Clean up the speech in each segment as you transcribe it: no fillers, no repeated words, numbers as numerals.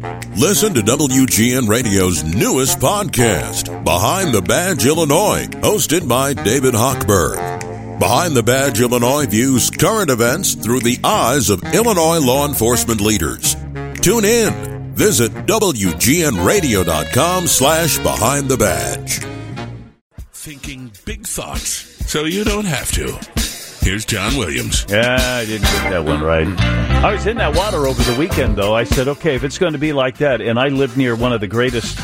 Listen to WGN Radio's newest podcast, Behind the Badge Illinois, hosted by David Hochberg. Behind the Badge Illinois views current events through the eyes of Illinois law enforcement leaders. Tune in. Visit WGNRadio.com/Behind the Badge. Thinking big thoughts so you don't have to. Here's John Williams. Yeah, I didn't get that one right. I was in that water over the weekend, though. I said, okay, if it's going to be like that, and I live near one of the greatest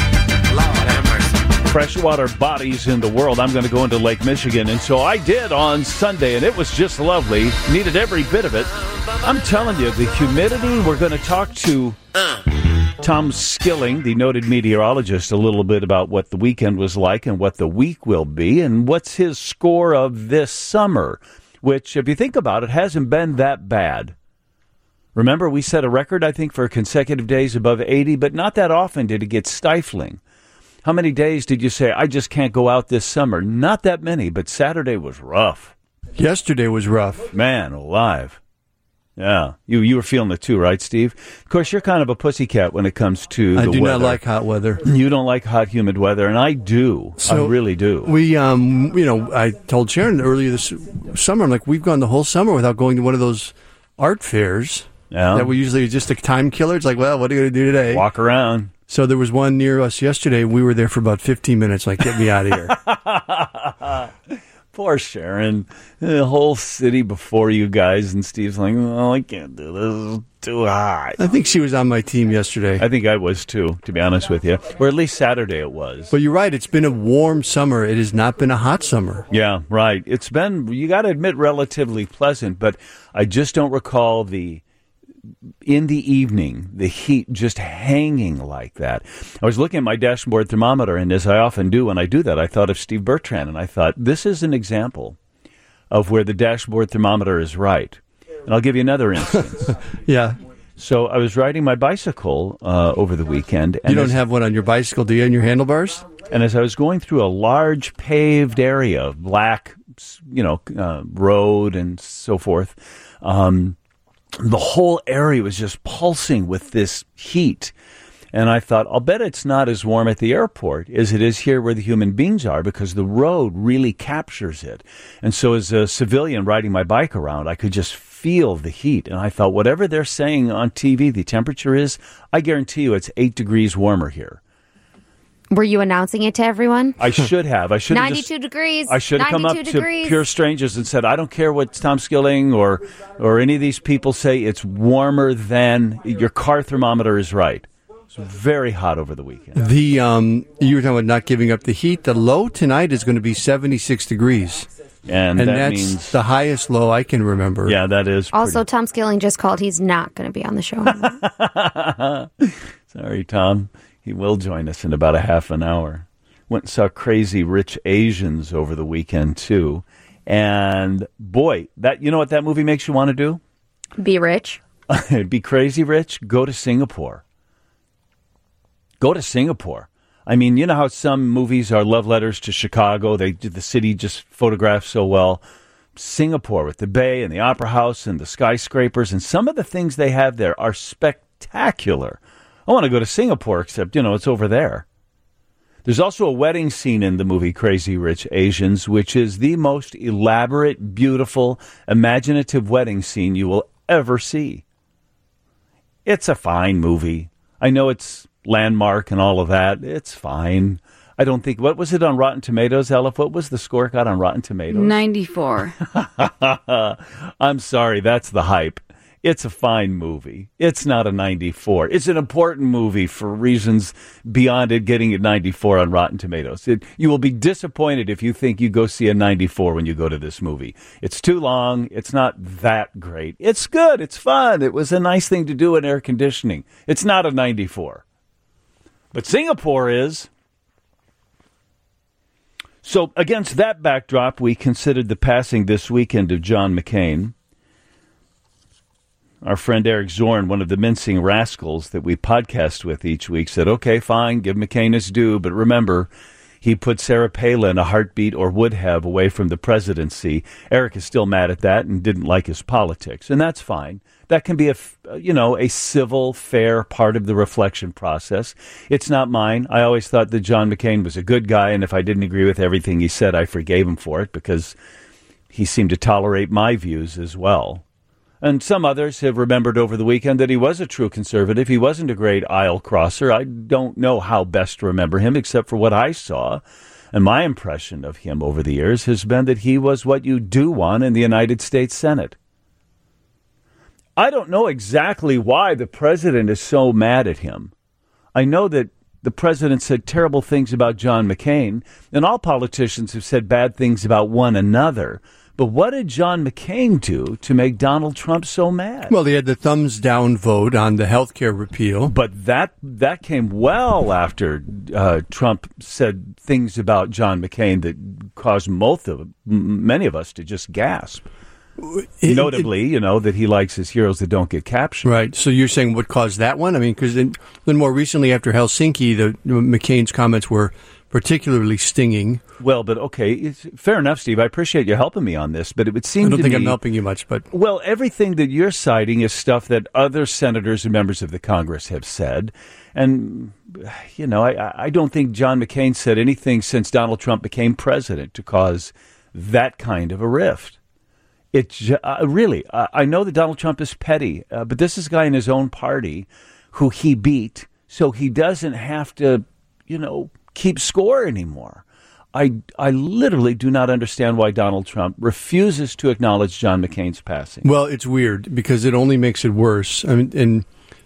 freshwater bodies in the world, I'm going to go into Lake Michigan. And so I did on Sunday, and it was just lovely. Needed every bit of it. I'm telling you, the humidity, we're going to talk to Tom Skilling, the noted meteorologist, a little bit about what the weekend was like and what the week will be and what's his score of this summer, which, if you think about it, hasn't been that bad. Remember, we set a record, I think, for consecutive days above 80, but not that often did it get stifling. How many days did you say, I just can't go out this summer? Not that many, but Saturday was rough. Yesterday was rough. Man alive. Yeah, you were feeling it too, right, Steve? Of course, you're kind of a pussycat when it comes to the weather. I do not like hot weather. You don't like hot, humid weather, and I do. So I really do. We, I told Sharon earlier this summer, I'm like, we've gone the whole summer without going to one of those art fairs that we usually just a time killer. It's like, well, what are you going to do today? Walk around. So there was one near us yesterday. We were there for about 15 minutes. Like, get me out of here. Poor Sharon. The whole city before you guys, and Steve's like, oh, I can't do this. It's too hot. I think she was on my team yesterday. I think I was too, to be honest with you. Or at least Saturday it was. But you're right. It's been a warm summer. It has not been a hot summer. Yeah, right. It's been, you got to admit, relatively pleasant. But I just don't recall in the evening, the heat just hanging like that. I was looking at my dashboard thermometer, and as I often do when I do that, I thought of Steve Bertrand, and I thought, this is an example of where the dashboard thermometer is right. And I'll give you another instance. Yeah. So I was riding my bicycle over the weekend. And you don't have one on your bicycle, do you, on your handlebars? And as I was going through a large paved area, black, road and so forth, the whole area was just pulsing with this heat. And I thought, I'll bet it's not as warm at the airport as it is here where the human beings are, because the road really captures it. And so as a civilian riding my bike around, I could just feel the heat. And I thought, whatever they're saying on TV the temperature is, I guarantee you it's 8 degrees warmer here. Were you announcing it to everyone? I should have. I should have 92 degrees. I should have come up to pure strangers and said, I don't care what Tom Skilling or any of these people say, it's warmer than your car thermometer is right. It's very hot over the weekend. You were talking about not giving up the heat. The low tonight is going to be 76 degrees. And that's means the highest low I can remember. Yeah, that is Also, Tom Skilling just called. He's not going to be on the show anymore. Sorry, Tom. He will join us in about a half an hour. Went and saw Crazy Rich Asians over the weekend, too. And, boy, you know what that movie makes you want to do? Be rich. Be crazy rich? Go to Singapore. Go to Singapore. I mean, you know how some movies are love letters to Chicago? The city just photographs so well. Singapore with the bay and the opera house and the skyscrapers, and some of the things they have there are spectacular. I want to go to Singapore, except, it's over there. There's also a wedding scene in the movie Crazy Rich Asians, which is the most elaborate, beautiful, imaginative wedding scene you will ever see. It's a fine movie. I know it's landmark and all of that. It's fine. I don't think, what was it on Rotten Tomatoes, Elif? What was the score it got on Rotten Tomatoes? 94. I'm sorry, that's the hype. It's a fine movie. It's not a 94. It's an important movie for reasons beyond it getting a 94 on Rotten Tomatoes. You will be disappointed if you think you go see a 94 when you go to this movie. It's too long. It's not that great. It's good. It's fun. It was a nice thing to do in air conditioning. It's not a 94. But Singapore is. So against that backdrop, we considered the passing this weekend of John McCain. Our friend Eric Zorn, one of the mincing rascals that we podcast with each week, said, okay, fine, give McCain his due, but remember, He put Sarah Palin a heartbeat, or would have, away from the presidency. Eric is still mad at that and didn't like his politics, and that's fine. That can be a civil, fair part of the reflection process. It's not mine. I always thought that John McCain was a good guy, and if I didn't agree with everything he said, I forgave him for it because he seemed to tolerate my views as well. And some others have remembered over the weekend that he was a true conservative. He wasn't a great aisle crosser. I don't know how best to remember him except for what I saw. And my impression of him over the years has been that he was what you do want in the United States Senate. I don't know exactly why the president is so mad at him. I know that the president said terrible things about John McCain, and all politicians have said bad things about one another. But what did John McCain do to make Donald Trump so mad? Well, he had the thumbs down vote on the health care repeal. But that came well after Trump said things about John McCain that caused many of us to just gasp. Notably, that he likes his heroes that don't get captured. Right. So you're saying what caused that one? I mean, because then more recently after Helsinki, McCain's comments were particularly stinging. Well, but okay, fair enough, Steve. I appreciate you helping me on this, but it would seem to me... I don't think I'm helping you much, but... Well, everything that you're citing is stuff that other senators and members of the Congress have said. And, I don't think John McCain said anything since Donald Trump became president to cause that kind of a rift. It's really, I know that Donald Trump is petty, but this is a guy in his own party who he beat, so he doesn't have to, keep score anymore. I literally do not understand why Donald Trump refuses to acknowledge John McCain's passing. Well, it's weird because it only makes it worse. I mean,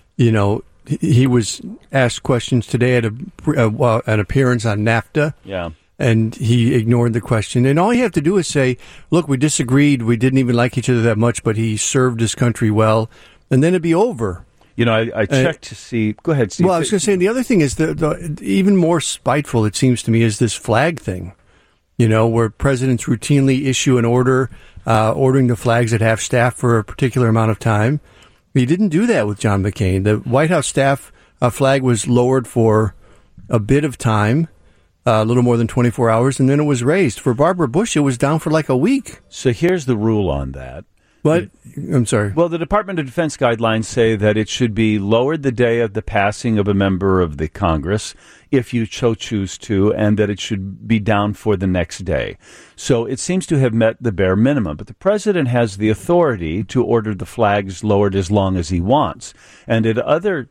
he was asked questions today at an appearance on NAFTA. Yeah. And he ignored the question. And all you have to do is say, look, we disagreed. We didn't even like each other that much, but he served his country well. And then it'd be over. I checked to see. Go ahead, Steve. Well, I was going to say, the other thing is, the even more spiteful, it seems to me, is this flag thing, where presidents routinely issue an order ordering the flags at half-staff for a particular amount of time. He didn't do that with John McCain. The White House staff flag was lowered for a bit of time. A little more than 24 hours, and then it was raised. For Barbara Bush, it was down for like a week. So here's the rule on that. What? I'm sorry. Well, the Department of Defense guidelines say that it should be lowered the day of the passing of a member of the Congress, if you so choose to, and that it should be down for the next day. So it seems to have met the bare minimum. But the president has the authority to order the flags lowered as long as he wants. And at other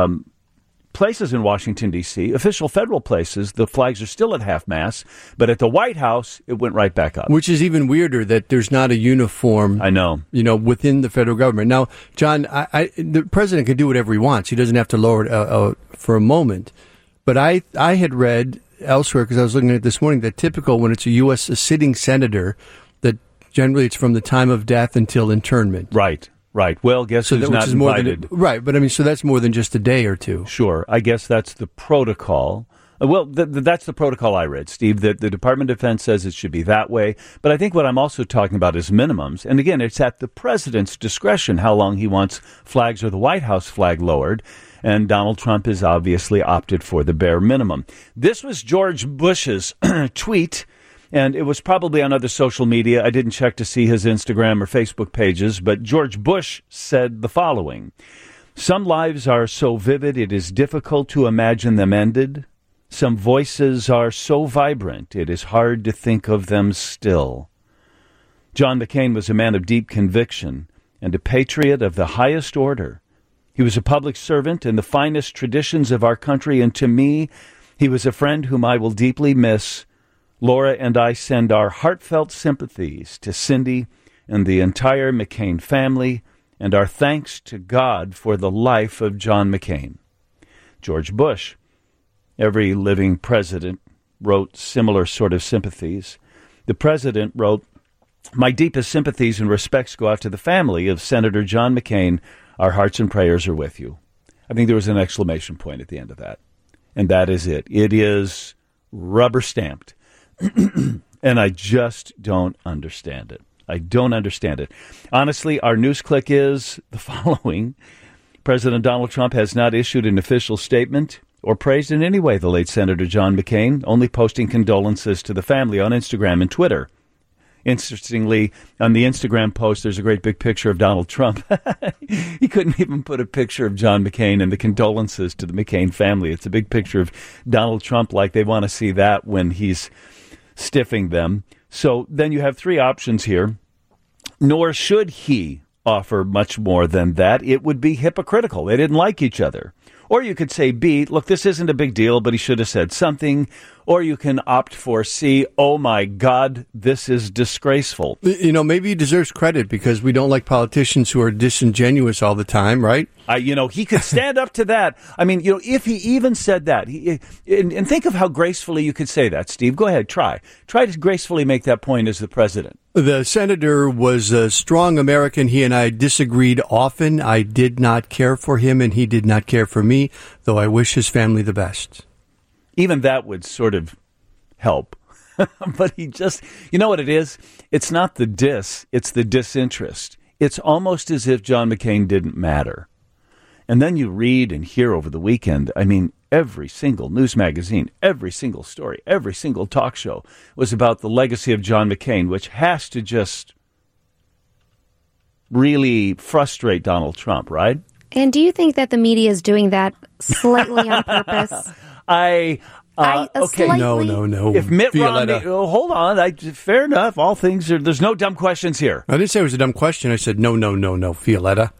places in Washington, D.C., official federal places, the flags are still at half-mast, but at the White House, it went right back up. Which is even weirder that there's not a uniform, I know, within the federal government. Now, John, the president can do whatever he wants. He doesn't have to lower it for a moment. But I had read elsewhere, because I was looking at it this morning, that typical when it's a sitting senator, that generally it's from the time of death until internment. Right. Well, guess who's not invited? Right, but so that's more than just a day or two. Sure. I guess that's the protocol. Well, that's the protocol I read, Steve, that the Department of Defense says it should be that way. But I think what I'm also talking about is minimums. And again, it's at the president's discretion how long he wants flags or the White House flag lowered. And Donald Trump has obviously opted for the bare minimum. This was George Bush's tweet. And it was probably on other social media. I didn't check to see his Instagram or Facebook pages, but George Bush said the following. Some lives are so vivid it is difficult to imagine them ended. Some voices are so vibrant it is hard to think of them still. John McCain was a man of deep conviction and a patriot of the highest order. He was a public servant in the finest traditions of our country, and to me, he was a friend whom I will deeply miss. Laura and I send our heartfelt sympathies to Cindy and the entire McCain family, and our thanks to God for the life of John McCain. George Bush. Every living president wrote similar sort of sympathies. The president wrote, "My deepest sympathies and respects go out to the family of Senator John McCain. Our hearts and prayers are with you." I think there was an exclamation point at the end of that. And that is it. It is rubber stamped. And I just don't understand it. I don't understand it. Honestly, our news click is the following. President Donald Trump has not issued an official statement or praised in any way the late Senator John McCain, only posting condolences to the family on Instagram and Twitter. Interestingly, on the Instagram post, there's a great big picture of Donald Trump. He couldn't even put a picture of John McCain and the condolences to the McCain family. It's a big picture of Donald Trump, like they want to see that when he's stiffing them. So then you have three options here. Nor should he offer much more than that. It would be hypocritical. They didn't like each other. Or you could say B, look, this isn't a big deal, but he should have said something. Or you can opt for C, oh my God, this is disgraceful. You know, maybe he deserves credit because we don't like politicians who are disingenuous all the time, right? He could stand up to that. I mean, if he even said that, and think of how gracefully you could say that, Steve. Go ahead, try to gracefully make that point as the president. The senator was a strong American. He and I disagreed often. I did not care for him, and he did not care for me, though I wish his family the best. Even that would sort of help. But he just, you know what it is? It's not the diss, it's the disinterest. It's almost as if John McCain didn't matter. And then you read and hear over the weekend, I mean, every single news magazine, every single story, every single talk show was about the legacy of John McCain, which has to just really frustrate Donald Trump, right? And do you think that the media is doing that slightly on purpose? Okay. Slightly? No. If Mitt Violetta. Romney, hold on, fair enough. All things there's no dumb questions here. I didn't say it was a dumb question. I said no, Violetta.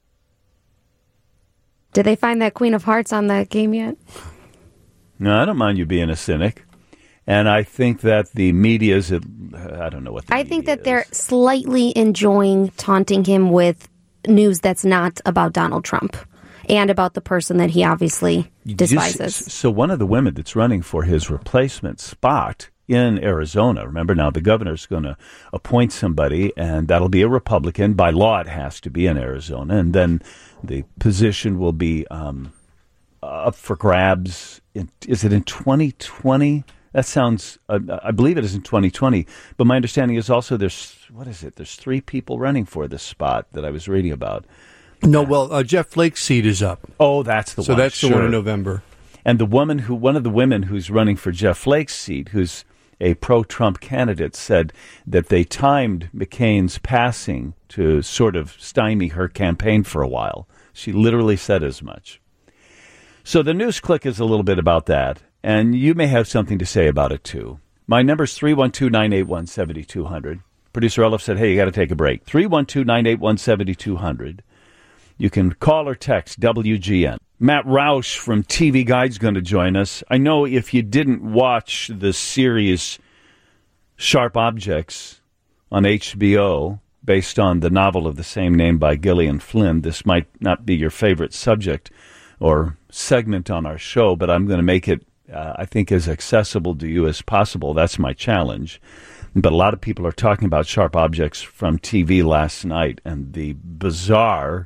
Did they find that Queen of Hearts on that game yet? No, I don't mind you being a cynic. And I think that the media's, I don't know what the I think that is. they're slightly enjoying taunting him with news that's not about Donald Trump and about the person that he obviously despises. So one of the women that's running for his replacement spot in Arizona, remember now the governor's going to appoint somebody, and that'll be a Republican. By law, it has to be in Arizona. And then the position will be up for grabs. Is it in 2020? That sounds, I believe it is in 2020. But my understanding is also there's 3 people running for this spot that I was reading about. No, well, Jeff Flake's seat is up. Oh, that's the one. So that's the one in November. And one of the women who's running for Jeff Flake's seat, who's a pro-Trump candidate, said that they timed McCain's passing to sort of stymie her campaign for a while. She literally said as much. So the news click is a little bit about that, and you may have something to say about it, too. My number's 312-981-7200. Producer Elif said, hey, you got to take a break. 312-981-7200. You can call or text WGN. Matt Roush from TV Guide's going to join us. I know if you didn't watch the series Sharp Objects on HBO, based on the novel of the same name by Gillian Flynn, this might not be your favorite subject or segment on our show, but I'm going to make it, I think, as accessible to you as possible. That's my challenge. But a lot of people are talking about Sharp Objects from TV last night and the bizarre,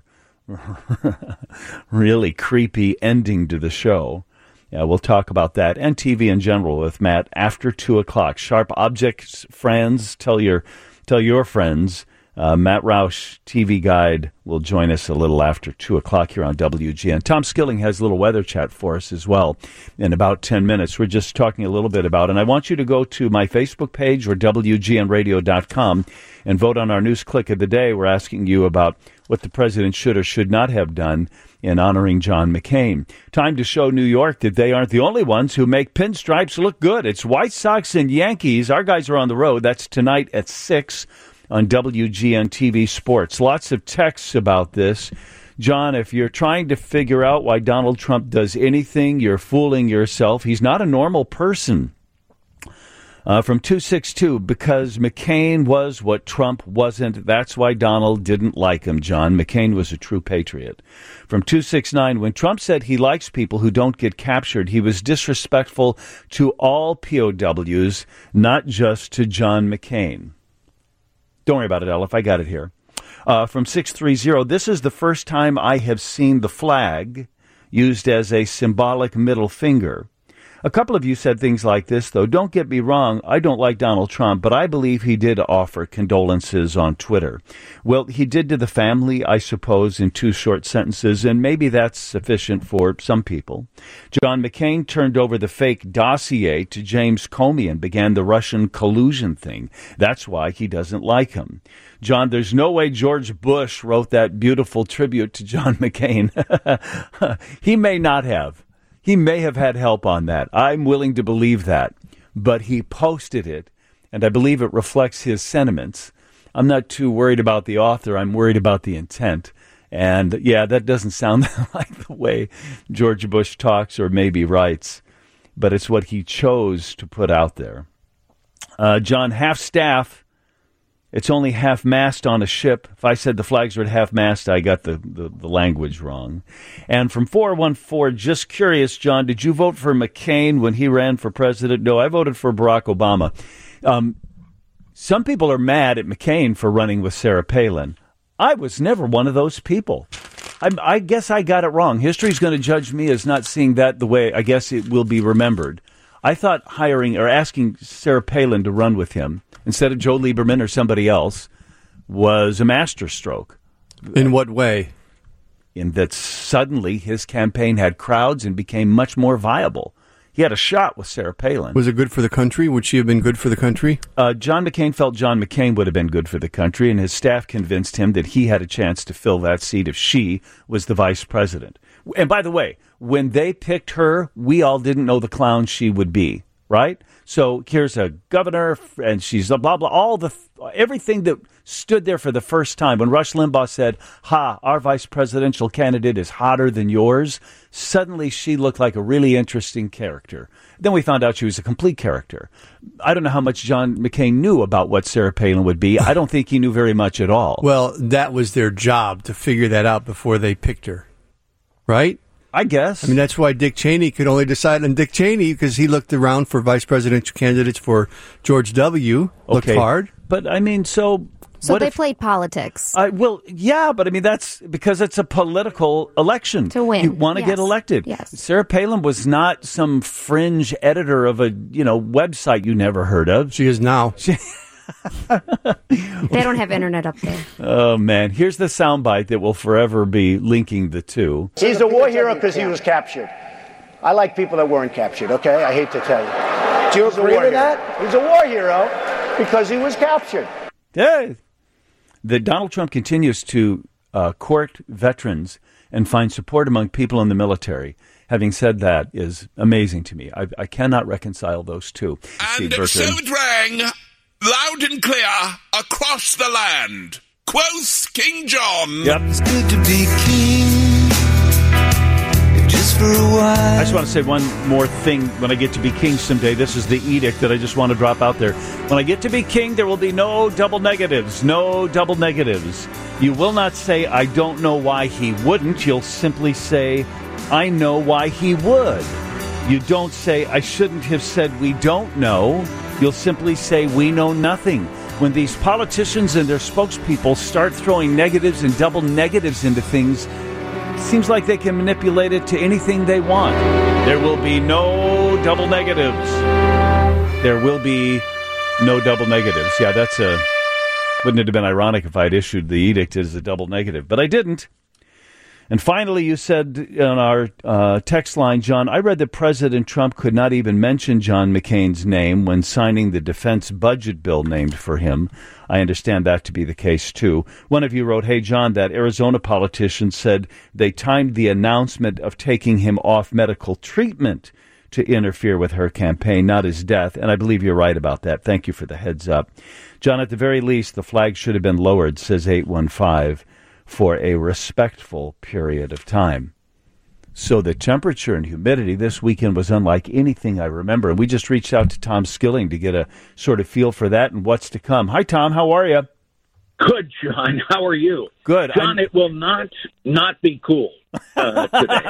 really creepy ending to the show. Yeah, we'll talk about that and TV in general with Matt after 2 o'clock. Sharp Objects friends, tell your friends. Matt Roush, TV Guide, will join us a little after 2 o'clock here on WGN. Tom Skilling has a little weather chat for us as well in about 10 minutes. We're just talking a little bit about, and I want you to go to my Facebook page or WGNradio.com and vote on our news click of the day. We're asking you about what the president should or should not have done in honoring John McCain. Time to show New York that they aren't the only ones who make pinstripes look good. It's White Sox and Yankees. Our guys are on the road. That's tonight at 6 on WGN TV Sports. Lots of texts about this. John, if you're trying to figure out why Donald Trump does anything, you're fooling yourself. He's not a normal person. From 262, because McCain was what Trump wasn't. That's why Donald didn't like him, John. McCain was a true patriot. From 269, when Trump said he likes people who don't get captured, he was disrespectful to all POWs, not just to John McCain. Don't worry about it, Elif. I got it here. From 630, this is the first time I have seen the flag used as a symbolic middle finger. A couple of you said things like this, though. Don't get me wrong, I don't like Donald Trump, but I believe he did offer condolences on Twitter. Well, he did to the family, I suppose, in 2 short sentences, and maybe that's sufficient for some people. John McCain turned over the fake dossier to James Comey and began the Russian collusion thing. That's why he doesn't like him. John, there's no way George Bush wrote that beautiful tribute to John McCain. He may not have. He may have had help on that. I'm willing to believe that. But he posted it, and I believe it reflects his sentiments. I'm not too worried about the author. I'm worried about the intent. And, yeah, that doesn't sound like the way George Bush talks or maybe writes. But it's what he chose to put out there. John, half-staff. It's only half-mast on a ship. If I said the flags were at half-mast, I got the language wrong. And from 414, just curious, John, did you vote for McCain when he ran for president? No, I voted for Barack Obama. Some people are mad at McCain for running with Sarah Palin. I was never one of those people. I guess I got it wrong. History's going to judge me as not seeing that the way I guess it will be remembered. I thought hiring or asking Sarah Palin to run with him instead of Joe Lieberman or somebody else was a masterstroke. In what way? In that suddenly his campaign had crowds and became much more viable. He had a shot with Sarah Palin. Was it good for the country? Would she have been good for the country? John McCain felt John McCain would have been good for the country, and his staff convinced him that he had a chance to fill that seat if she was the vice president. And by the way, when they picked her, we all didn't know the clown she would be, right? So here's a governor, and she's a blah, blah, everything that stood there for the first time. When Rush Limbaugh said, our vice presidential candidate is hotter than yours, suddenly she looked like a really interesting character. Then we found out she was a complete character. I don't know how much John McCain knew about what Sarah Palin would be. I don't think he knew very much at all. Well, that was their job to figure that out before they picked her, right? I guess. I mean, that's why Dick Cheney could only decide on Dick Cheney, because he looked around for vice presidential candidates for George W. Looked hard. But, I mean, So they played politics. Well, yeah, but I mean, that's because it's a political election. To win. You want to get elected. Yes. Sarah Palin was not some fringe editor of a, website you never heard of. She is now. They don't have internet up there. Oh, man. Here's the soundbite that will forever be linking the two. He's a war hero because he was captured. I like people that weren't captured, okay? I hate to tell you. Do you agree with that? He's a war hero because he was captured. Yeah. That Donald Trump continues to court veterans and find support among people in the military. Having said that is amazing to me. I cannot reconcile those two. And so it rang loud and clear across the land. Quoth King John. Yep. It's good to be king, if just for a while. I just want to say one more thing. When I get to be king someday, this is the edict that I just want to drop out there. When I get to be king, there will be no double negatives. No double negatives. You will not say, I don't know why he wouldn't. You'll simply say, I know why he would. You don't say, I shouldn't have said we don't know. You'll simply say, we know nothing. When these politicians and their spokespeople start throwing negatives and double negatives into things, it seems like they can manipulate it to anything they want. There will be no double negatives. There will be no double negatives. Yeah, wouldn't it have been ironic if I'd issued the edict as a double negative? But I didn't. And finally, you said on our text line, John, I read that President Trump could not even mention John McCain's name when signing the defense budget bill named for him. I understand that to be the case, too. One of you wrote, hey, John, that Arizona politician said they timed the announcement of taking him off medical treatment to interfere with her campaign, not his death. And I believe you're right about that. Thank you for the heads up. John, at the very least, the flag should have been lowered, says 815. For a respectful period of time. So the temperature and humidity this weekend was unlike anything I remember. And we just reached out to Tom Skilling to get a sort of feel for that and what's to come. Hi, Tom. How are you? Good, John. How are you? Good. John, it will not be cool today.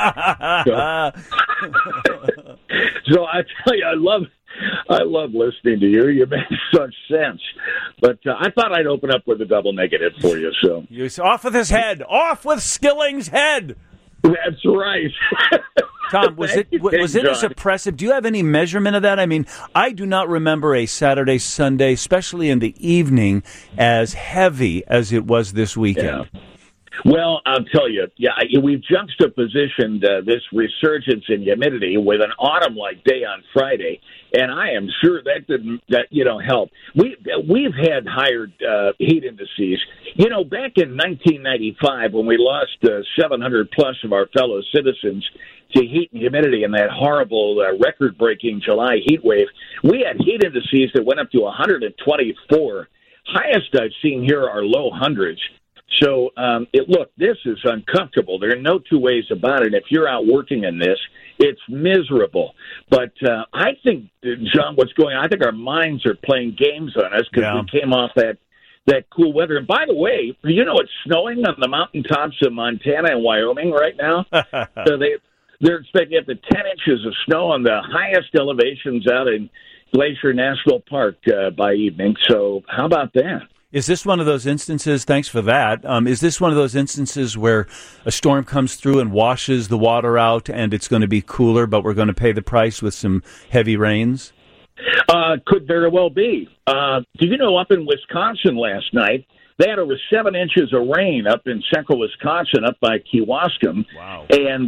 So I tell you, I love listening to you. You make such sense. But I thought I'd open up with a double negative for you. So off with his head. Off with Skilling's head. That's right. Tom, was it as oppressive? Do you have any measurement of that? I mean, I do not remember a Saturday, Sunday, especially in the evening, as heavy as it was this weekend. Yeah. Well, I'll tell you, we've juxtapositioned this resurgence in humidity with an autumn-like day on Friday, and I am sure that didn't help. We've had higher heat indices. You know, back in 1995, when we lost 700 plus of our fellow citizens to heat and humidity in that horrible record-breaking July heat wave, we had heat indices that went up to 124. Highest I've seen here are low hundreds. So, look, this is uncomfortable. There are no two ways about it. If you're out working in this, it's miserable. But I think, John, what's going on, I think our minds are playing games on us because we came off that cool weather. And by the way, you know, it's snowing on the mountaintops of Montana and Wyoming right now. So they're expecting up to 10 inches of snow on the highest elevations out in Glacier National Park by evening. So how about that? Is this one of those instances, thanks for that, is this one of those instances where a storm comes through and washes the water out and it's going to be cooler, but we're going to pay the price with some heavy rains? Could very well be. Do you know up in Wisconsin last night, they had over 7 inches of rain up in central Wisconsin, up by Kewaskum. Wow. And,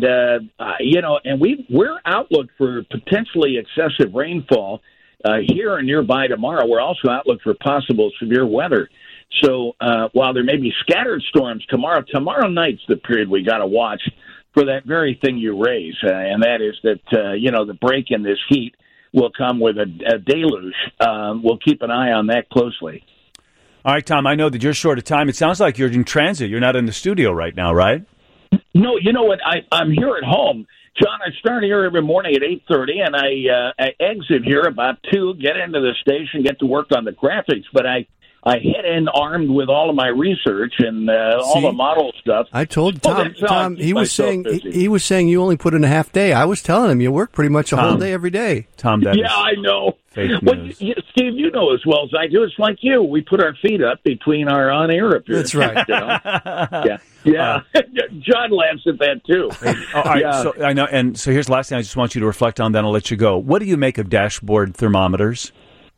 and we're outlook for potentially excessive rainfall here and nearby tomorrow. We're also outlook for possible severe weather. So while there may be scattered storms tomorrow night's the period we got to watch for that very thing you raise, and that is that, the break in this heat will come with a deluge. We'll keep an eye on that closely. All right, Tom, I know that you're short of time. It sounds like you're in transit. You're not in the studio right now, right? No, you know what? I'm here at home. John, I start here every morning at 8:30, and I exit here about 2, get into the station, get to work on the graphics, but I head in armed with all of my research and all the model stuff. I told Tom he was saying you only put in a half day. I was telling him you work pretty much a whole day every day. Tom, that yeah, I know. Fake well, news. Steve, you know as well as I do. It's like you. We put our feet up between our on-air appearances. That's right. You know? Yeah. John laughs at that too. All right, so I know. And so here's the last thing I just want you to reflect on. Then I'll let you go. What do you make of dashboard thermometers?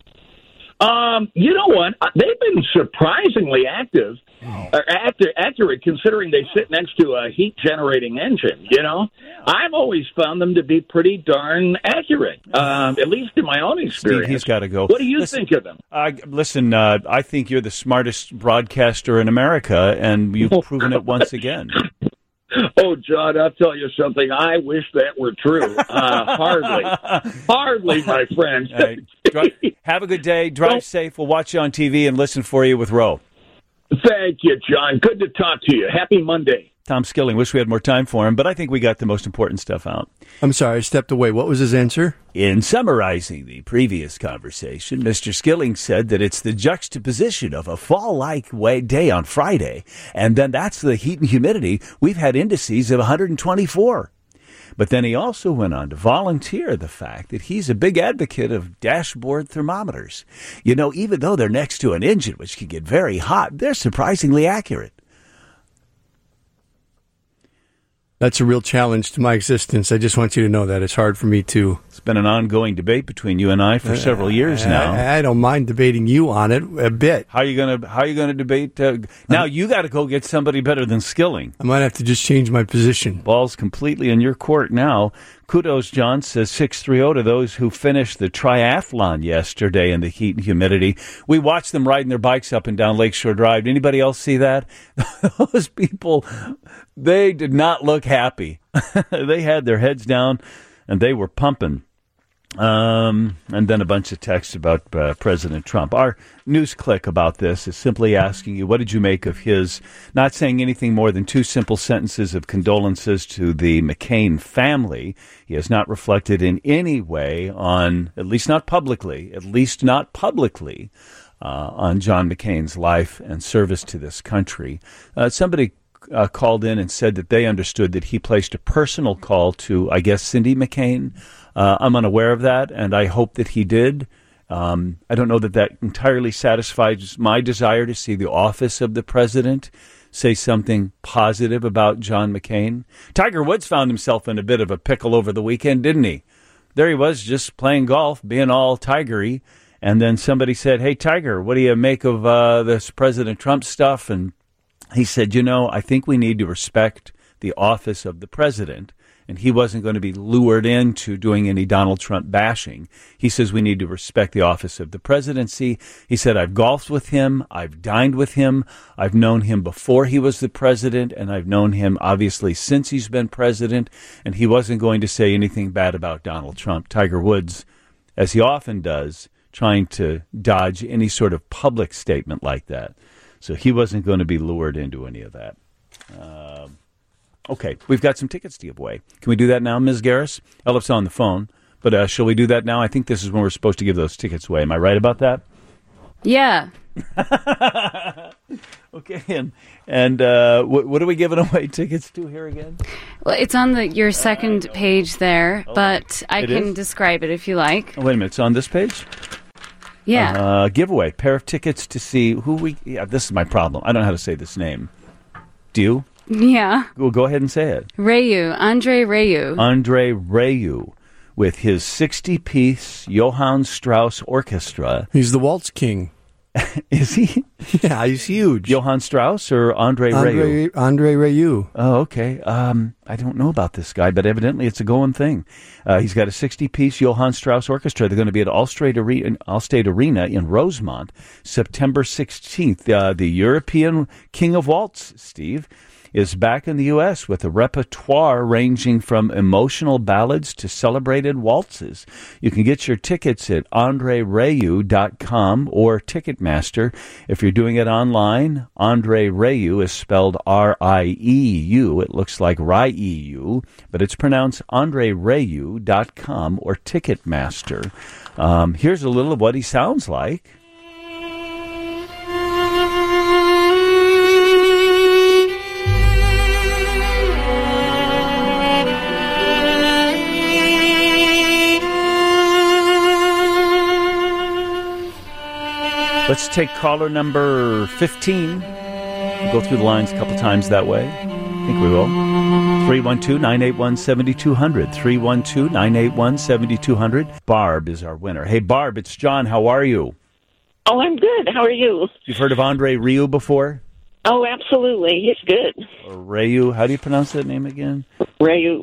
You know what? They've been surprisingly active, accurate, considering they sit next to a heat-generating engine. You know, I've always found them to be pretty darn accurate, at least in my own experience. Steve, he's got to go. What do you think of them? Listen, I think you're the smartest broadcaster in America, and you've proven it once again. Oh, John, I'll tell you something. I wish that were true. Hardly, my friend. Right. Have a good day. Drive safe. We'll watch you on TV and listen for you with Roe. Thank you, John. Good to talk to you. Happy Monday. Tom Skilling. Wish we had more time for him, but I think we got the most important stuff out. I'm sorry, I stepped away. What was his answer? In summarizing the previous conversation, Mr. Skilling said that it's the juxtaposition of a fall-like day on Friday, and then that's the heat and humidity. We've had indices of 124. But then he also went on to volunteer the fact that he's a big advocate of dashboard thermometers. You know, even though they're next to an engine, which can get very hot, they're surprisingly accurate. That's a real challenge to my existence. I just want you to know that. It's hard for me to... It's been an ongoing debate between you and I for several years now. I don't mind debating you on it a bit. How are you gonna debate? Now you got to go get somebody better than Skilling. I might have to just change my position. Ball's completely in your court now. Kudos, John, says 630 to those who finished the triathlon yesterday in the heat and humidity. We watched them riding their bikes up and down Lakeshore Drive. Did anybody else see that? Those people, they did not look happy. They had their heads down and they were pumping. And then a bunch of texts about President Trump. Our news click about this is simply asking you, what did you make of his not saying anything more than 2 simple sentences of condolences to the McCain family? He has not reflected in any way on, at least not publicly, on John McCain's life and service to this country. Somebody called in and said that they understood that he placed a personal call to, I guess, Cindy McCain. I'm unaware of that, and I hope that he did. I don't know that entirely satisfies my desire to see the office of the president say something positive about John McCain? Tiger Woods found himself in a bit of a pickle over the weekend, didn't he? There he was just playing golf, being all tigery. And then somebody said, hey, Tiger, what do you make of this President Trump stuff? And he said, I think we need to respect the office of the president. And he wasn't going to be lured into doing any Donald Trump bashing. He says we need to respect the office of the presidency. He said, I've golfed with him. I've dined with him. I've known him before he was the president, and I've known him, obviously, since he's been president. And he wasn't going to say anything bad about Donald Trump. Tiger Woods, as he often does, trying to dodge any sort of public statement like that. So he wasn't going to be lured into any of that. Okay, we've got some tickets to give away. Can we do that now, Ms. Garris? Elif's on the phone, but shall we do that now? I think this is when we're supposed to give those tickets away. Am I right about that? Yeah. Okay, and what are we giving away tickets to here again? Well, it's on your second page there, but I can describe it if you like. Oh, wait a minute, it's on this page? Yeah. Giveaway, pair of tickets to see who we... Yeah, this is my problem. I don't know how to say this name. Do you? Yeah. Well, go ahead and say it. Andre Ryu. Andre Ryu with his 60-piece Johann Strauss Orchestra. He's the waltz king. Is he? Yeah, he's huge. Johann Strauss or Andre Ryu? Andre Ryu. Oh, okay. I don't know about this guy, but evidently it's a going thing. He's got a 60-piece Johann Strauss Orchestra. They're going to be at Allstate Arena in Rosemont, September 16th. The European King of Waltz, Steve, is back in the U.S. with a repertoire ranging from emotional ballads to celebrated waltzes. You can get your tickets at AndreRayu.com or Ticketmaster. If you're doing it online, Andre Ryu is spelled R-I-E-U. It looks like Ryu, but it's pronounced AndreRayu.com or Ticketmaster. Here's a little of what he sounds like. Let's take caller number 15. We'll go through the lines a couple times that way. I think we will. 312-981-7200. 312-981-7200. Barb is our winner. Hey, Barb, it's John. How are you? Oh, I'm good. How are you? You've heard of Andre Ryu before? Oh, absolutely. He's good. Or Ryu. How do you pronounce that name again? Ryu.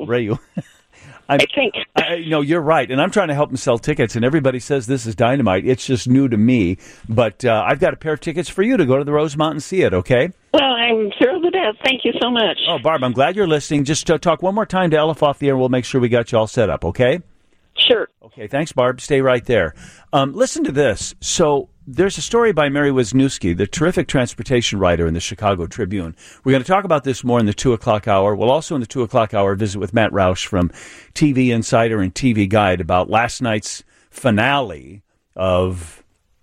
I think. No, you're right. And I'm trying to help him sell tickets, and everybody says this is dynamite. It's just new to me. But I've got a pair of tickets for you to go to the Rosemont and see it, okay? Well, I'm thrilled to death. Thank you so much. Oh, Barb, I'm glad you're listening. Just talk one more time to Elif off the air. We'll make sure we got you all set up, okay? Sure. Okay, thanks, Barb. Stay right there. Listen to this. So there's a story by Mary Wisniewski, the terrific transportation writer in the Chicago Tribune. We're going to talk about this more in the 2 o'clock hour. We'll also in the 2 o'clock hour visit with Matt Roush from TV Insider and TV Guide about last night's finale of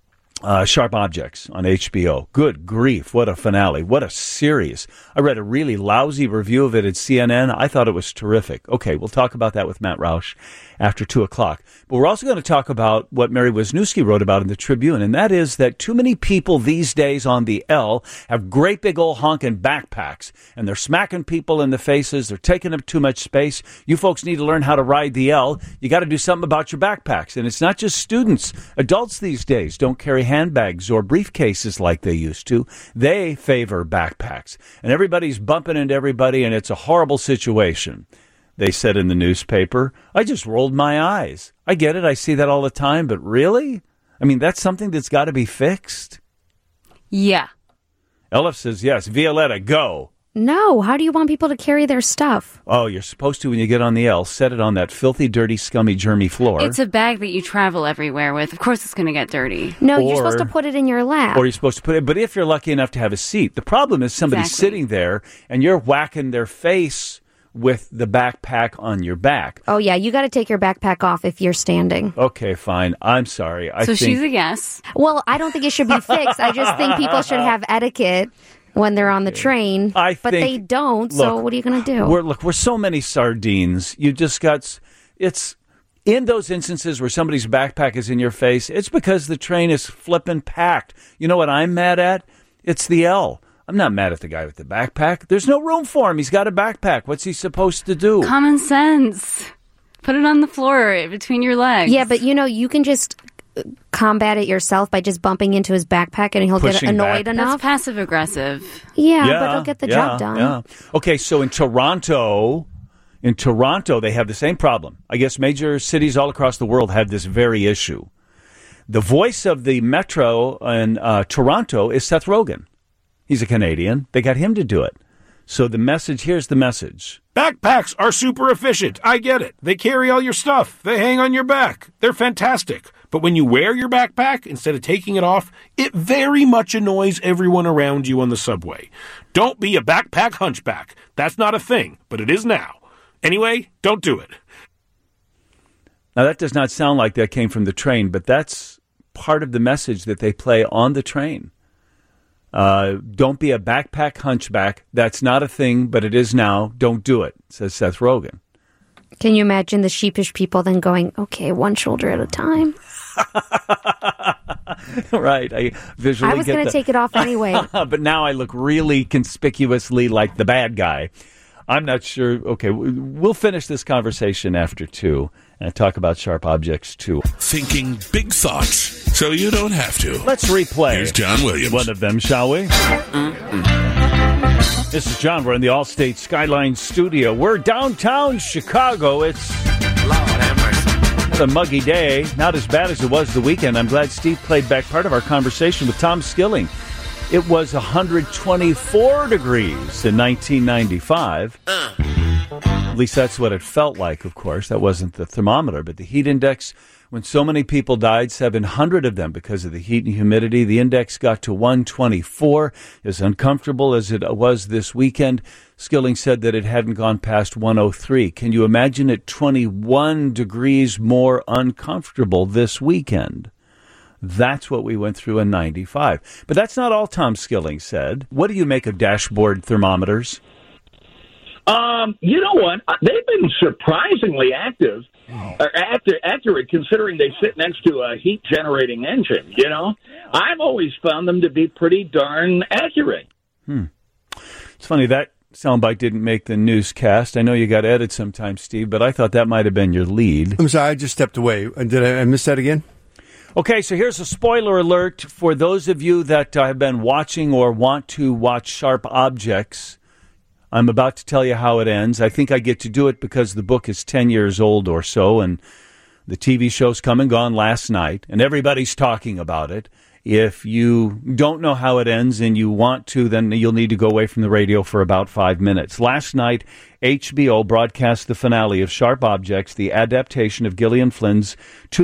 Sharp Objects on HBO. Good grief, what a finale. What a series. I read a really lousy review of it at CNN. I thought it was terrific. Okay, we'll talk about that with Matt Roush after 2 o'clock. But we're also going to talk about what Mary Wisniewski wrote about in the Tribune, and that is that too many people these days on the L have great big old honking backpacks, and they're smacking people in the faces. They're taking up too much space. You folks need to learn how to ride the L. You got to do something about your backpacks. And it's not just students. Adults these days don't carry handbags or briefcases like they used to. They favor backpacks. And everybody's bumping into everybody, and it's a horrible situation. They said in the newspaper, I just rolled my eyes. I get it. I see that all the time. But really? I mean, that's something that's got to be fixed? Yeah. Elif says yes. Violetta, go. No. How do you want people to carry their stuff? Oh, you're supposed to when you get on the L. Set it on that filthy, dirty, scummy, germy floor. It's a bag that you travel everywhere with. Of course it's going to get dirty. No, you're supposed to put it in your lap. Or you're supposed to put it, but if you're lucky enough to have a seat. The problem is somebody's sitting there and you're whacking their face with the backpack on your back. Oh, yeah. You got to take your backpack off if you're standing. Okay, fine. I'm sorry. So she's a yes. Well, I don't think it should be fixed. I just think people should have etiquette when they're on the train. But they don't, so what are you going to do? We're so many sardines. You just got... It's... In those instances where somebody's backpack is in your face, it's because the train is flipping packed. You know what I'm mad at? It's the L. I'm not mad at the guy with the backpack. There's no room for him. He's got a backpack. What's he supposed to do? Common sense. Put it on the floor between your legs. Yeah, but you can just combat it yourself by just bumping into his backpack and he'll get annoyed enough. That's passive aggressive. Yeah, but he'll get the job done. Yeah. Okay, so in Toronto, they have the same problem. I guess major cities all across the world have this very issue. The voice of the Metro in Toronto is Seth Rogen. He's a Canadian. They got him to do it. So here's the message. Backpacks are super efficient. I get it. They carry all your stuff. They hang on your back. They're fantastic. But when you wear your backpack, instead of taking it off, it very much annoys everyone around you on the subway. Don't be a backpack hunchback. That's not a thing, but it is now. Anyway, don't do it. Now, that does not sound like that came from the train, but that's part of the message that they play on the train. Don't be a backpack hunchback. That's not a thing, but it is now. Don't do it, says Seth Rogen. Can you imagine the sheepish people then going, okay, one shoulder at a time? Right. I was going to take it off anyway. But now I look really conspicuously like the bad guy. I'm not sure. Okay, we'll finish this conversation after 2 and talk about Sharp Objects 2. Thinking big thoughts so you don't have to. Let's replay. Here's John Williams. One of them, shall we? This is John. We're in the Allstate Skyline studio. We're downtown Chicago. It's a muggy day. Not as bad as it was the weekend. I'm glad Steve played back part of our conversation with Tom Skilling. It was 124 degrees in 1995. At least that's what it felt like, of course. That wasn't the thermometer. But the heat index, when so many people died, 700 of them because of the heat and humidity, the index got to 124. As uncomfortable as it was this weekend, Skilling said that it hadn't gone past 103. Can you imagine it 21 degrees more uncomfortable this weekend? That's what we went through in 95. But that's not all Tom Skilling said. What do you make of dashboard thermometers? You know what? They've been surprisingly accurate considering they sit next to a heat-generating engine, you know? I've always found them to be pretty darn accurate. It's funny, that soundbite didn't make the newscast. I know you got to edit sometimes, Steve, but I thought that might have been your lead. I'm sorry, I just stepped away. Did I miss that again? Okay, so here's a spoiler alert for those of you that have been watching or want to watch Sharp Objects. I'm about to tell you how it ends. I think I get to do it because the book is 10 years old or so, and the TV show's come and gone last night, and everybody's talking about it. If you don't know how it ends and you want to, then you'll need to go away from the radio for about 5 minutes. Last night, HBO broadcast the finale of Sharp Objects, the adaptation of Gillian Flynn's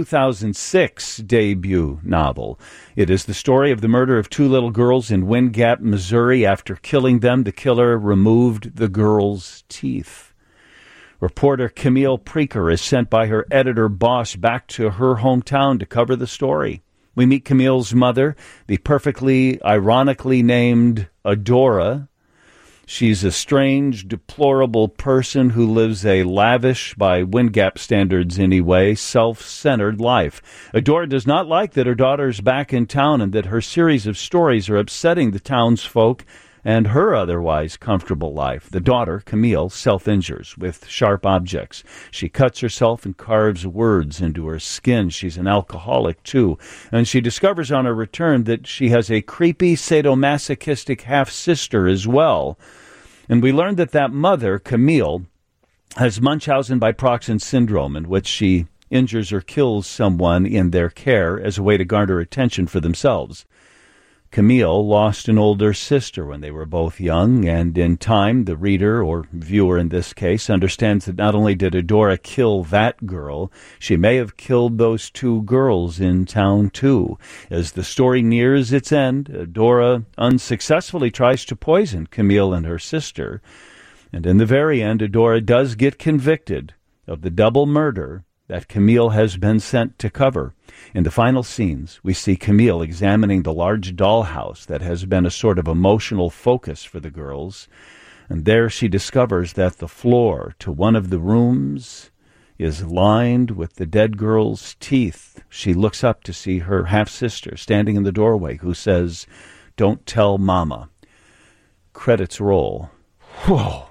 2006 debut novel. It is the story of the murder of 2 little girls in Wind Gap, Missouri. After killing them, the killer removed the girls' teeth. Reporter Camille Preaker is sent by her editor boss back to her hometown to cover the story. We meet Camille's mother, the perfectly ironically named Adora. She's a strange, deplorable person who lives a lavish, by Wind Gap standards anyway, self-centered life. Adora does not like that her daughter's back in town and that her series of stories are upsetting the townsfolk and her otherwise comfortable life. The daughter, Camille, self-injures with sharp objects. She cuts herself and carves words into her skin. She's an alcoholic, too. And she discovers on her return that she has a creepy, sadomasochistic half-sister as well. And we learned that mother, Camille, has Munchausen by Proxen syndrome, in which she injures or kills someone in their care as a way to garner attention for themselves. Camille lost an older sister when they were both young, and in time, the reader, or viewer in this case, understands that not only did Adora kill that girl, she may have killed those 2 girls in town, too. As the story nears its end, Adora unsuccessfully tries to poison Camille and her sister, and in the very end, Adora does get convicted of the double murder that Camille has been sent to cover. In the final scenes, we see Camille examining the large dollhouse that has been a sort of emotional focus for the girls, and there she discovers that the floor to one of the rooms is lined with the dead girl's teeth. She looks up to see her half-sister standing in the doorway, who says, "Don't tell Mama." credits roll. Whoa.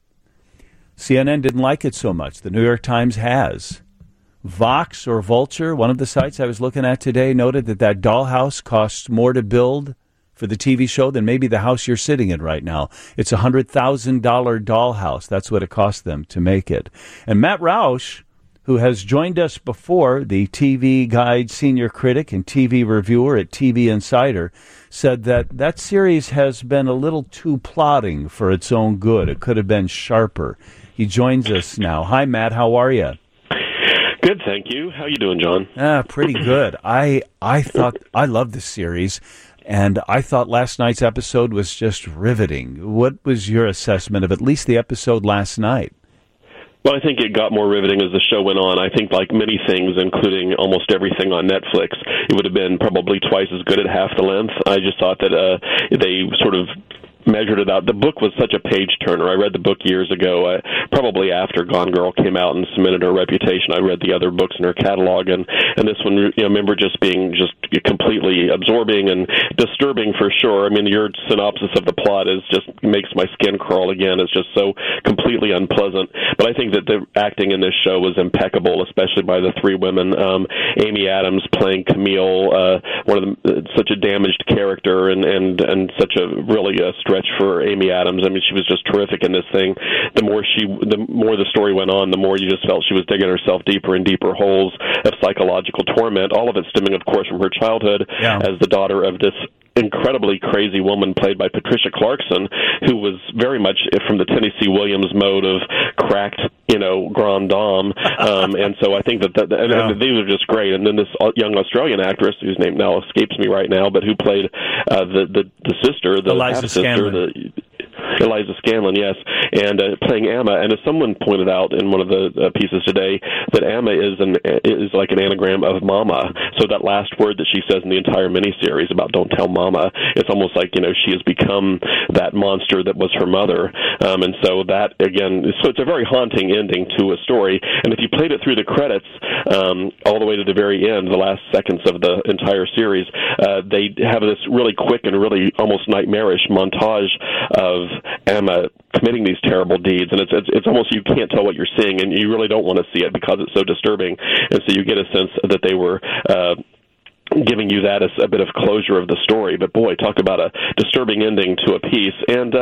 CNN didn't like it so much. The New York Times has. Vox or Vulture, one of the sites I was looking at today, noted that dollhouse costs more to build for the TV show than maybe the house you're sitting in right now. It's a $100,000 dollhouse. That's what it cost them to make it. And Matt Roush, who has joined us before, the TV Guide senior critic and TV reviewer at TV Insider, said that series has been a little too plodding for its own good. It could have been sharper. He joins us now. Hi, Matt. How are you? Good, thank you. How you doing, John? Pretty good. I thought I loved this series, and I thought last night's episode was just riveting. What was your assessment of at least the episode last night? Well, I think it got more riveting as the show went on. I think like many things, including almost everything on Netflix, it would have been probably twice as good at half the length. I just thought that they sort of measured it out. The book was such a page-turner. I read the book years ago, probably after Gone Girl came out and cemented her reputation. I read the other books in her catalog, and this one, I remember just being just completely absorbing and disturbing for sure. I mean, your synopsis of the plot makes my skin crawl again. It's just so completely unpleasant. But I think that the acting in this show was impeccable, especially by the three women. Amy Adams playing Camille, such a damaged character, and such a really stretch for Amy Adams. I mean, she was just terrific in this thing. The more the story went on, the more you just felt she was digging herself deeper and deeper holes of psychological torment. All of it stemming, of course, from her childhood as the daughter of this incredibly crazy woman played by Patricia Clarkson, who was very much from the Tennessee Williams mode of cracked, grand dame. And so I think that and these are just great. And then this young Australian actress, whose name now escapes me right now, but who played the sister, the half-sister, Eliza Scanlon, yes, and playing Amma. And as someone pointed out in one of the pieces today, that Amma is like an anagram of Mama. So that last word that she says in the entire miniseries about "Don't tell Mama," it's almost like she has become that monster that was her mother. And so that again, so it's a very haunting ending to a story. And if you played it through the credits all the way to the very end, the last seconds of the entire series, they have this really quick and really almost nightmarish montage of Amma committing these terrible deeds, and it's almost you can't tell what you're seeing, and you really don't want to see it because it's so disturbing. And so you get a sense that they were giving you that as a bit of closure of the story. But boy, talk about a disturbing ending to a piece. And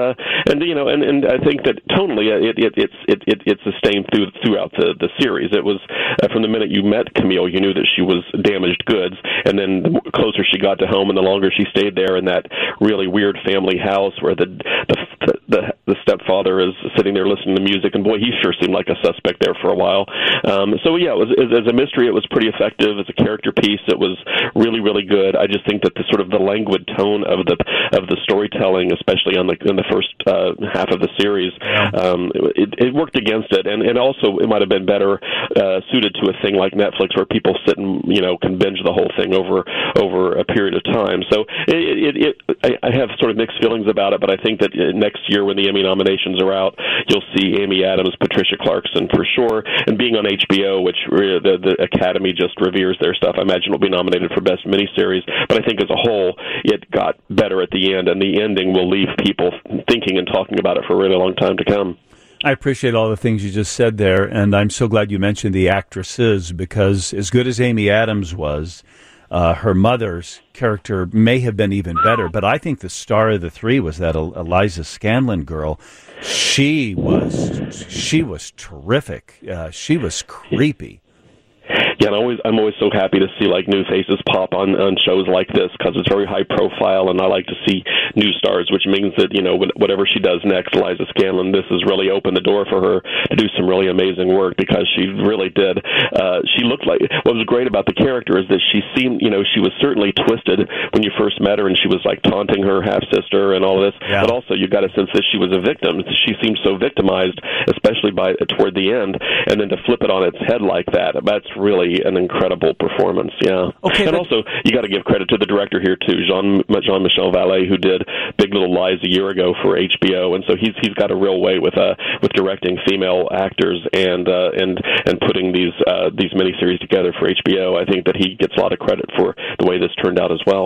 I think that tonally it sustained throughout the series. It was from the minute you met Camille, you knew that she was damaged goods, and then the closer she got to home and the longer she stayed there in that really weird family house where the stepfather is sitting there listening to music, and boy, he sure seemed like a suspect there for a while. So yeah, it was as a mystery, it was pretty effective. As a character piece, it was really, really good. I just think that the sort of the languid tone of the storytelling, especially in the first half of the series, it worked against it, and also it might have been better suited to a thing like Netflix, where people sit and can binge the whole thing over a period of time. So I have sort of mixed feelings about it, but I think that next year when the Emmy nominations are out, you'll see Amy Adams, Patricia Clarkson for sure, and being on HBO, which the Academy just reveres their stuff, I imagine will be nominated for Best Miniseries. But I think as a whole, it got better at the end, and the ending will leave people thinking and talking about it for a really long time to come. I appreciate all the things you just said there, and I'm so glad you mentioned the actresses, because as good as Amy Adams was, her mother's character may have been even better, but I think the star of the three was that Eliza Scanlon girl. She was terrific. She was creepy. Yeah, and I'm always so happy to see like new faces pop on shows like this, because it's very high profile, and I like to see new stars, which means that whatever she does next, Eliza Scanlon, this has really opened the door for her to do some really amazing work, because she really did. She looked like, what was great about the character is that she seemed, she was certainly twisted when you first met her, and she was like taunting her half sister and all of this, but also you got a sense that she was a victim. She seemed so victimized, especially toward the end, and then to flip it on its head like that's really an incredible performance, Okay, and also, you got to give credit to the director here, too, Jean-Michel Vallée, who did Big Little Lies a year ago for HBO, and so he's got a real way with directing female actors and putting these miniseries together for HBO. I think that he gets a lot of credit for the way this turned out as well.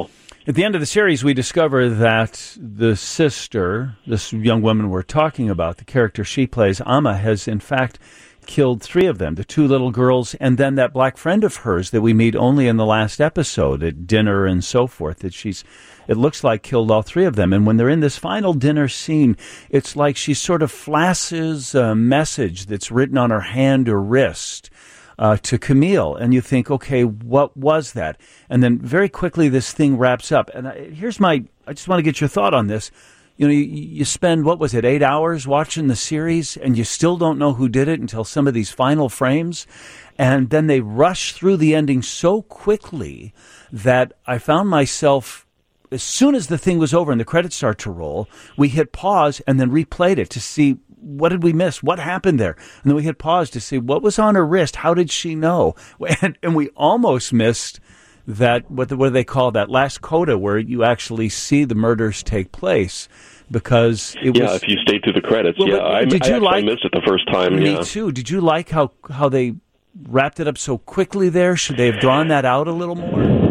At the end of the series, we discover that the sister, this young woman we're talking about, the character she plays, Amma, has in fact killed 3 of them, the 2 little girls, and then that black friend of hers that we meet only in the last episode at dinner and so forth, that it looks like killed all 3 of them. And when they're in this final dinner scene, it's like she sort of flashes a message that's written on her hand or wrist to Camille, and you think, okay, what was that? And then very quickly this thing wraps up. And I just want to get your thought on this. You know, you spend, 8 hours watching the series, and you still don't know who did it until some of these final frames. And then they rush through the ending so quickly that I found myself, as soon as the thing was over and the credits start to roll, we hit pause and then replayed it to see, what did we miss? What happened there? And then we hit pause to see what was on her wrist. How did she know? And we almost missed that, what do they call that last coda, where you actually see the murders take place, because it was... Yeah, if you stayed through the credits. Well, I missed it the first time. Me too. Did you like how they wrapped it up so quickly there? Should they have drawn that out a little more?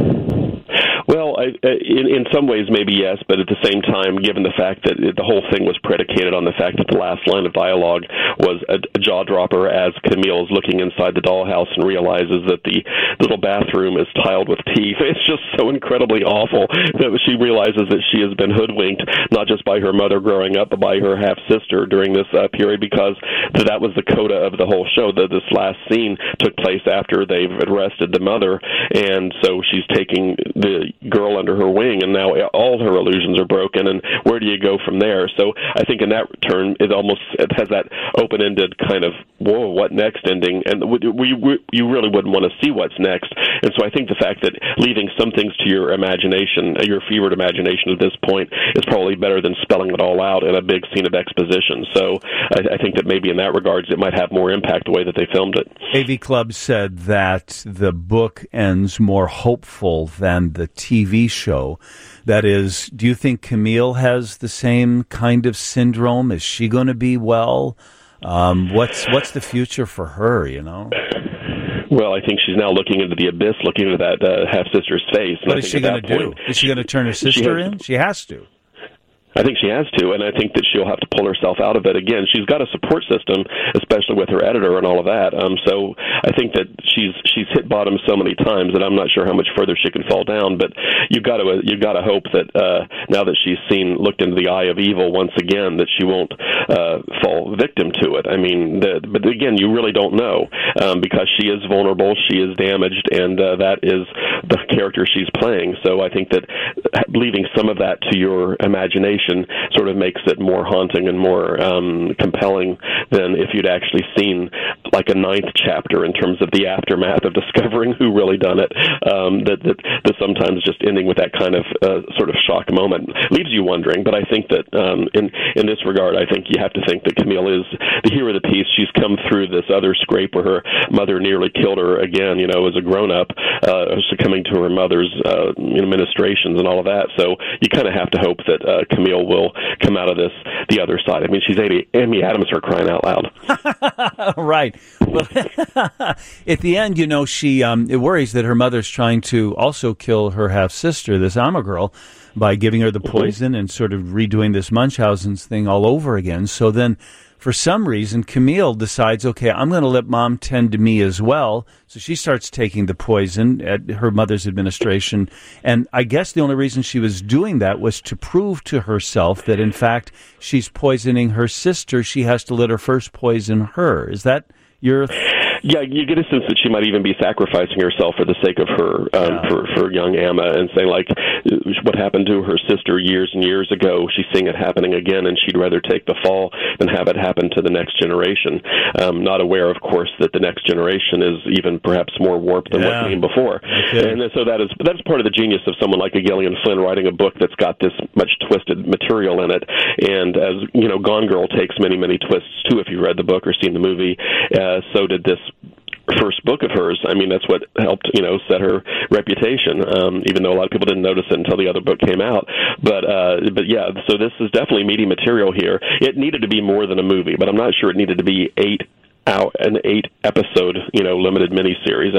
Well, in some ways, maybe yes, but at the same time, given the fact that the whole thing was predicated on the fact that the last line of dialogue was a jaw-dropper as Camille's looking inside the dollhouse and realizes that the little bathroom is tiled with teeth. It's just so incredibly awful that she realizes that she has been hoodwinked, not just by her mother growing up, but by her half-sister during this period, because that was the coda of the whole show, that this last scene took place after they've arrested the mother, and so she's taking the girl under her wing, and now all her illusions are broken, and where do you go from there? So I think in that turn, it has that open-ended kind of, whoa, what next ending, and you really wouldn't want to see what's next. And so I think the fact that leaving some things to your imagination, your fevered imagination at this point, is probably better than spelling it all out in a big scene of exposition. So I think that maybe in that regards, it might have more impact the way that they filmed it. AV Club said that the book ends more hopeful than the TV show. That is, do you think Camille has the same kind of syndrome? Is she going to be well? What's the future for her, you know? Well, I think she's now looking into the abyss, looking into that half-sister's face. What is she going to do? Is she going to turn her sister in? She has to. I think she has to, and I think that she'll have to pull herself out of it again. She's got a support system, especially with her editor and all of that. So I think that she's hit bottom so many times that I'm not sure how much further she can fall down. But you've got to hope that now that she's looked into the eye of evil once again, that she won't fall victim to it. I mean, but again, you really don't know because she is vulnerable, she is damaged, and that is the character she's playing. So I think that leaving some of that to your imagination sort of makes it more haunting and more compelling than if you'd actually seen like a 9th chapter in terms of the aftermath of discovering who really done it. That sometimes just ending with that kind of sort of shock moment leaves you wondering. But I think that in this regard, I think you have to think that Camille is the hero of the piece. She's come through this other scrape where her mother nearly killed her again, as a grown-up, succumbing to her mother's ministrations and all of that. So you kind of have to hope that Camille will come out of this the other side. I mean, she's Amy Adams, for crying out loud. Right. Well, at the end, she it worries that her mother's trying to also kill her half-sister, this Amma girl, by giving her the poison and sort of redoing this Munchausen's thing all over again. So then, for some reason, Camille decides, okay, I'm going to let Mom tend to me as well. So she starts taking the poison at her mother's administration. And I guess the only reason she was doing that was to prove to herself that, in fact, she's poisoning her sister. She has to let her first poison her. Is that your... Yeah, you get a sense that she might even be sacrificing herself for the sake of her, for young Amma, and saying, like, what happened to her sister years and years ago, she's seeing it happening again, and she'd rather take the fall than have it happen to the next generation. Not aware, of course, that the next generation is even perhaps more warped than what came before. Okay. And so that's part of the genius of someone like a Gillian Flynn writing a book that's got this much twisted material in it. And as, Gone Girl takes many, many twists, too, if you've read the book or seen the movie, so did this first book of hers. I mean, that's what helped, set her reputation, even though a lot of people didn't notice it until the other book came out. But yeah, so this is definitely meaty material here. It needed to be more than a movie, but I'm not sure it needed to be 8 an 8-episode, limited miniseries.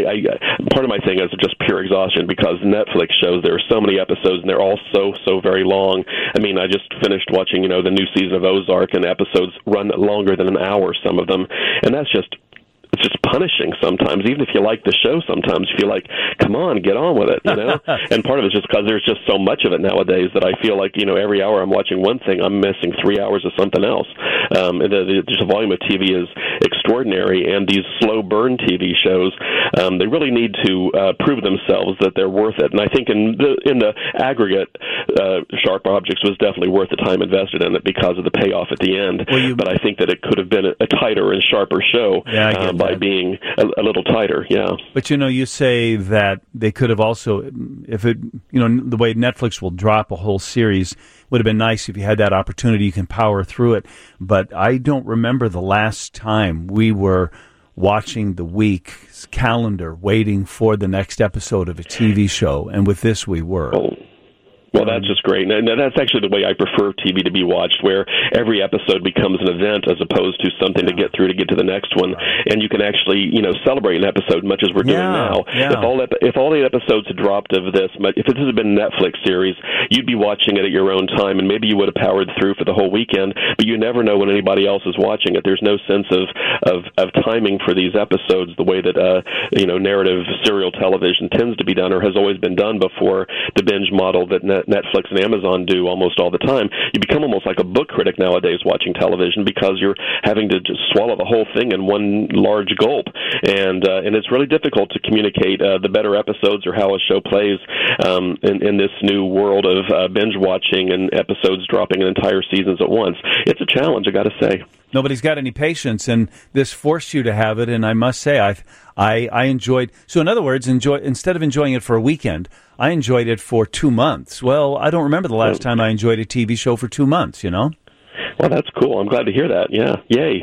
Part of my thing is just pure exhaustion because Netflix shows there are so many episodes and they're all so very long. I mean, I just finished watching, the new season of Ozark, and episodes run longer than an hour, some of them, and it's just punishing sometimes. Even if you like the show, sometimes you feel like, come on, get on with it, And part of it's just because there's just so much of it nowadays that I feel like, every hour I'm watching one thing, I'm missing 3 hours of something else. And the volume of TV is extraordinary, and these slow burn TV shows, they really need to prove themselves that they're worth it. And I think in the aggregate, Sharp Objects was definitely worth the time invested in it because of the payoff at the end. But I think that it could have been a tighter and sharper show. By being a little tighter, But you say that they could have also, if it, the way Netflix will drop a whole series, would have been nice if you had that opportunity. You can power through it. But I don't remember the last time we were watching the week's calendar, waiting for the next episode of a TV show, and with this we were. Well, that's just great. And that's actually the way I prefer TV to be watched, where every episode becomes an event as opposed to something to get through to get to the next one. And you can actually, celebrate an episode much as we're doing now. Yeah. If all the episodes had dropped of this, if this had been a Netflix series, you'd be watching it at your own time, and maybe you would have powered through for the whole weekend, but you never know when anybody else is watching it. There's no sense of timing for these episodes the way that, narrative serial television tends to be done or has always been done before the binge model that Netflix and Amazon do almost all the time. You become almost like a book critic nowadays watching television because you're having to just swallow the whole thing in one large gulp, and it's really difficult to communicate the better episodes or how a show plays in this new world of binge watching and episodes dropping in entire seasons at once. It's a challenge, I got to say. Nobody's got any patience, and this forced you to have it, and I must say, I enjoyed... So in other words, instead of enjoying it for a weekend, I enjoyed it for 2 months. Well, I don't remember the last time I enjoyed a TV show for 2 months, Well, that's cool. I'm glad to hear that. Yeah, yay!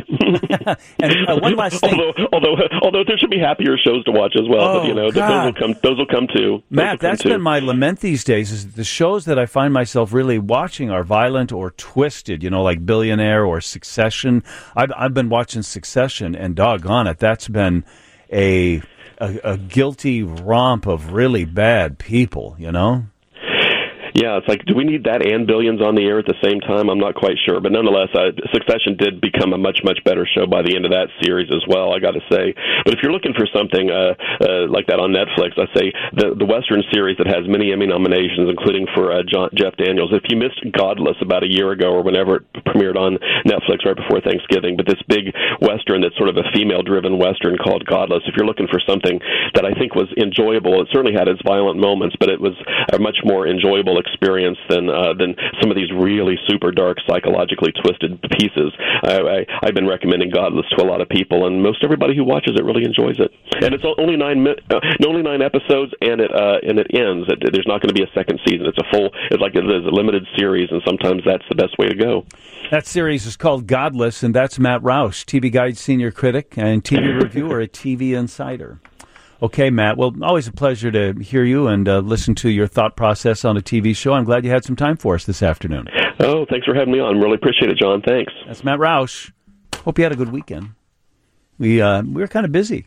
And one last thing. Although there should be happier shows to watch as well, but those will come too. Matt, that's been my lament these days. Is the shows that I find myself really watching are violent or twisted. Like Billionaire or Succession. I've been watching Succession, and doggone it, that's been a guilty romp of really bad people. Yeah, it's like, do we need that and Billions on the air at the same time? I'm not quite sure. But nonetheless, Succession did become a much, much better show by the end of that series as well, I got to say. But if you're looking for something like that on Netflix, I say the Western series that has many Emmy nominations, including for Jeff Daniels. If you missed Godless about a year ago or whenever it premiered on Netflix right before Thanksgiving, but this big Western that's sort of a female-driven Western called Godless, if you're looking for something that I think was enjoyable, it certainly had its violent moments, but it was a much more enjoyable experience than some of these really super dark, psychologically twisted pieces. I've been recommending Godless to a lot of people, and most everybody who watches it really enjoys it. And it's only 9 episodes, and it ends. There's not going to be a second season. It's like it is a limited series, and sometimes that's the best way to go. That series is called Godless, and that's Matt Roush, TV Guide senior critic and TV reviewer at TV Insider. Okay, Matt. Well, always a pleasure to hear you and listen to your thought process on a TV show. I'm glad you had some time for us this afternoon. Oh, thanks for having me on. Really appreciate it, John. Thanks. That's Matt Roush. Hope you had a good weekend. We were kind of busy.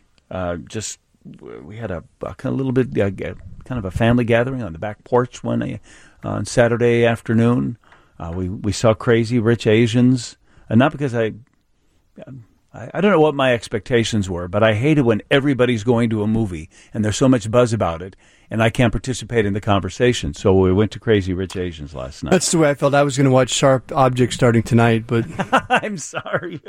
We had a kind of little bit kind of a family gathering on the back porch on Saturday afternoon. We saw Crazy Rich Asians, and not because I don't know what my expectations were, but I hate it when everybody's going to a movie and there's so much buzz about it and I can't participate in the conversation. So we went to Crazy Rich Asians last night. That's the way I felt. I was going to watch Sharp Objects starting tonight, but... I'm sorry.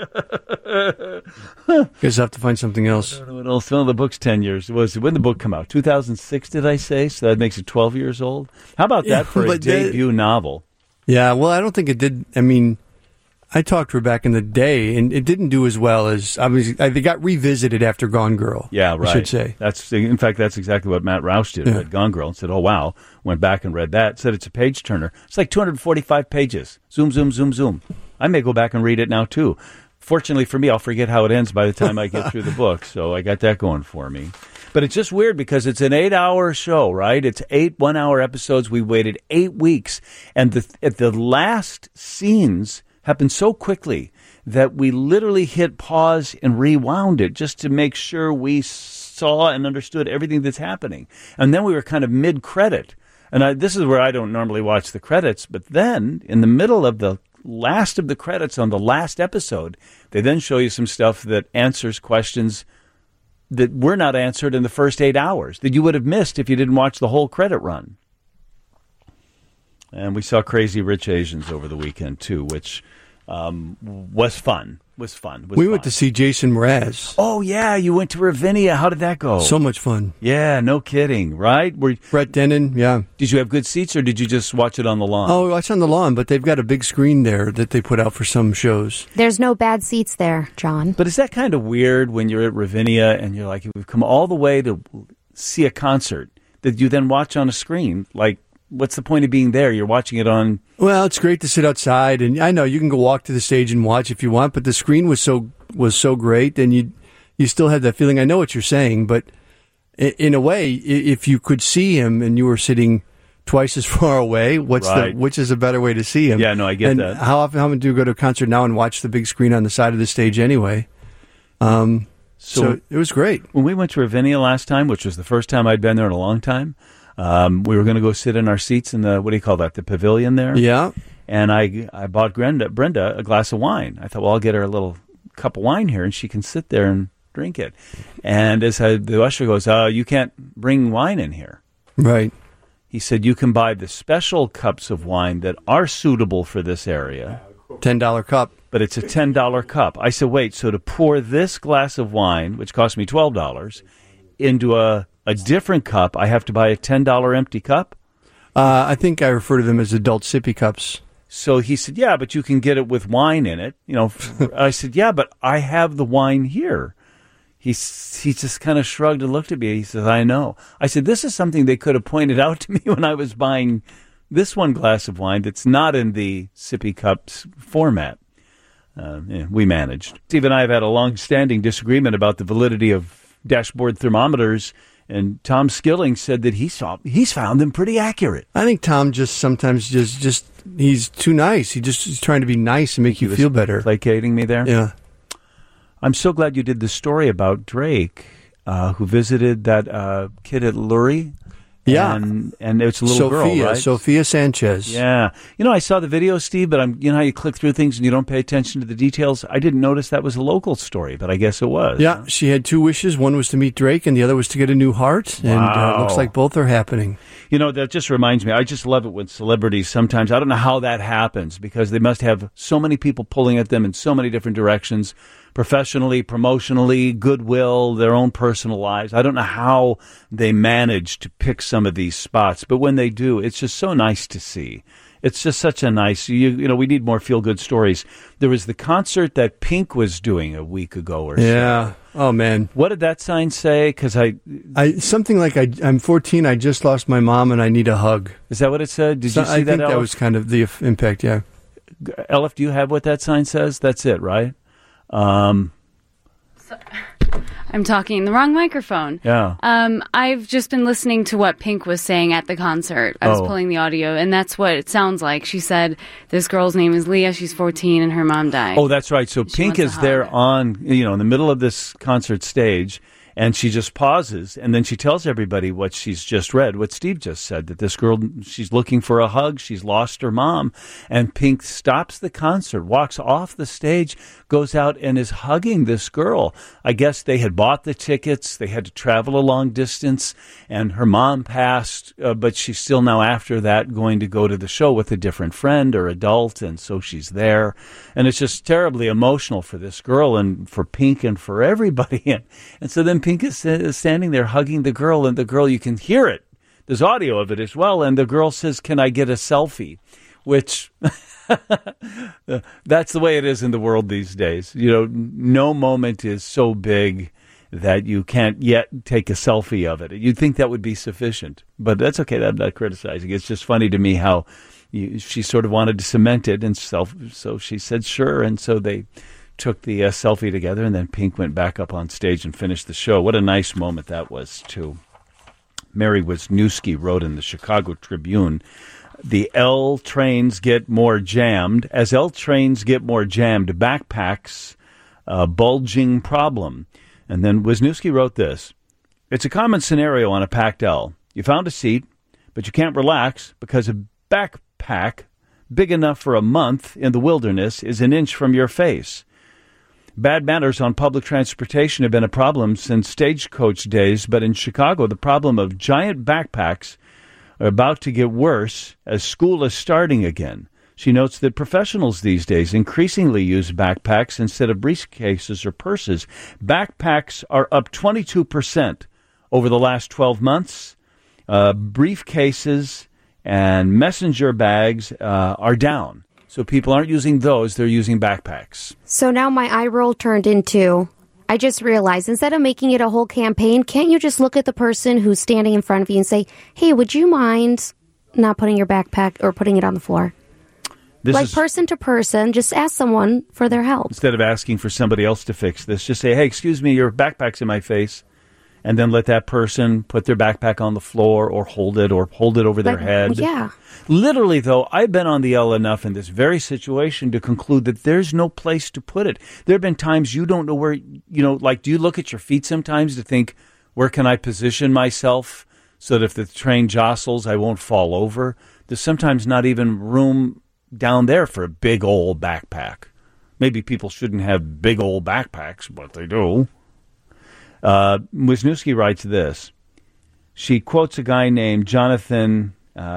Guess I have to find something else. Well, some of the book's 10 years. When did the book come out? 2006, did I say? So that makes it 12 years old? How about that for a debut novel? Yeah, well, I don't think it did. I mean... I talked to her back in the day, and it didn't do as well as they got revisited after Gone Girl. Yeah, right. I should say. In fact, that's exactly what Matt Roush did. Read Gone Girl and said, "Oh wow!" Went back and read that. Said it's a page turner. It's like 245 pages. Zoom, zoom, zoom, zoom. I may go back and read it now too. Fortunately for me, I'll forget how it ends by the time I get through the book. So I got that going for me. But it's just weird because it's an 8-hour show, right? It's 8 one-hour episodes. We waited 8 weeks, and at the last scenes happened so quickly that we literally hit pause and rewound it just to make sure we saw and understood everything that's happening. And then we were kind of mid-credit. And this is where I don't normally watch the credits, but then in the middle of the last of the credits on the last episode, they then show you some stuff that answers questions that were not answered in the first 8 hours that you would have missed if you didn't watch the whole credit run. And we saw Crazy Rich Asians over the weekend, too, which was fun. We went to see Jason Mraz. Oh, yeah, you went to Ravinia. How did that go? So much fun. Yeah, no kidding, right? Brett Dennen, yeah. Did you have good seats, or did you just watch it on the lawn? Oh, I watched on the lawn, but they've got a big screen there that they put out for some shows. There's no bad seats there, John. But is that kind of weird when you're at Ravinia and you're like, we've come all the way to see a concert that you then watch on a screen? Like, what's the point of being there? You're watching it on... Well, it's great to sit outside, and I know you can go walk to the stage and watch if you want, but the screen was so great, and you still had that feeling. I know what you're saying, but in a way, if you could see him and you were sitting twice as far away, which is a better way to see him? Yeah, no, I get that. How often do you go to a concert now and watch the big screen on the side of the stage anyway? So it was great. When we went to Ravinia last time, which was the first time I'd been there in a long time, we were going to go sit in our seats in the, what do you call that, the pavilion there? Yeah. And I bought Brenda a glass of wine. I thought, well, I'll get her a little cup of wine here, and she can sit there and drink it. And as the usher goes, you can't bring wine in here. Right. He said, you can buy the special cups of wine that are suitable for this area. $10 cup. But it's a $10 cup. I said, wait, so to pour this glass of wine, which cost me $12, into a different cup, I have to buy a $10 empty cup? I think I refer to them as adult sippy cups. So he said, yeah, but you can get it with wine in it. I said, yeah, but I have the wine here. He just kind of shrugged and looked at me. He says, I know. I said, this is something they could have pointed out to me when I was buying this one glass of wine that's not in the sippy cups format. We managed. Steve and I have had a long-standing disagreement about the validity of dashboard thermometers, and Tom Skilling said that he's found them pretty accurate. I think Tom sometimes he's too nice. He's trying to be nice and make you feel better. Placating me there? Yeah. I'm so glad you did the story about Drake, who visited that kid at Lurie. Yeah. And it's a little girl, right? Sophia Sanchez. Yeah. I saw the video, Steve, but how you click through things and you don't pay attention to the details? I didn't notice that was a local story, but I guess it was. Yeah. She had two wishes. One was to meet Drake, and the other was to get a new heart. And it looks like both are happening. That just reminds me. I just love it when celebrities sometimes, I don't know how that happens, because they must have so many people pulling at them in so many different directions. Professionally, promotionally, goodwill, their own personal lives. I don't know how they manage to pick some of these spots, but when they do, it's just so nice to see. It's just such a nice, we need more feel-good stories. There was the concert that Pink was doing a week ago or so. Yeah. Oh, man. What did that sign say? Because something like, I'm 14, I just lost my mom, and I need a hug. Is that what it said? Did you see that, I think Elif? that was kind of the impact, yeah. Elif, do you have what that sign says? That's it, right? I'm talking in the wrong microphone. Yeah. I've just been listening to what Pink was saying at the concert. I was pulling the audio, and that's what it sounds like. She said, this girl's name is Leah, she's 14, and her mom died. Oh, that's right. So Pink is there in the middle of this concert stage, and she just pauses, and then she tells everybody what she's just read, what Steve just said, that this girl, she's looking for a hug, she's lost her mom, and Pink stops the concert, walks off the stage, goes out and is hugging this girl. I guess they had bought the tickets, they had to travel a long distance, and her mom passed, but she's still now after that going to go to the show with a different friend or adult, and so she's there. And it's just terribly emotional for this girl and for Pink and for everybody. And so then Pink is standing there hugging the girl, and the girl, you can hear it. There's audio of it as well, and the girl says, "Can I get a selfie?" Which... that's the way it is in the world these days. No moment is so big that you can't yet take a selfie of it. You'd think that would be sufficient, but that's okay. I'm not criticizing. It's just funny to me how she sort of wanted to cement it, and so she said sure, and so they took the selfie together, and then Pink went back up on stage and finished the show. What a nice moment that was, too. Mary Wisniewski wrote in the Chicago Tribune, The L trains get more jammed. As L trains get more jammed, backpacks, bulging problem. And then Wisniewski wrote this. It's a common scenario on a packed L. You found a seat, but you can't relax because a backpack big enough for a month in the wilderness is an inch from your face. Bad manners on public transportation have been a problem since stagecoach days, but in Chicago, the problem of giant backpacks are about to get worse as school is starting again. She notes that professionals these days increasingly use backpacks instead of briefcases or purses. Backpacks are up 22% over the last 12 months. Briefcases and messenger bags are down. So people aren't using those, they're using backpacks. So now my eye roll turned into, I just realized, instead of making it a whole campaign, can't you just look at the person who's standing in front of you and say, hey, would you mind not putting your backpack or putting it on the floor? Person to person, just ask someone for their help. Instead of asking for somebody else to fix this, just say, hey, excuse me, your backpack's in my face. And then let that person put their backpack on the floor or hold it over their head. Yeah. Literally, though, I've been on the L enough in this very situation to conclude that there's no place to put it. There have been times you don't know where, do you look at your feet sometimes to think, where can I position myself so that if the train jostles, I won't fall over? There's sometimes not even room down there for a big old backpack. Maybe people shouldn't have big old backpacks, but they do. Wisniewski writes this. She quotes a guy named Jonathan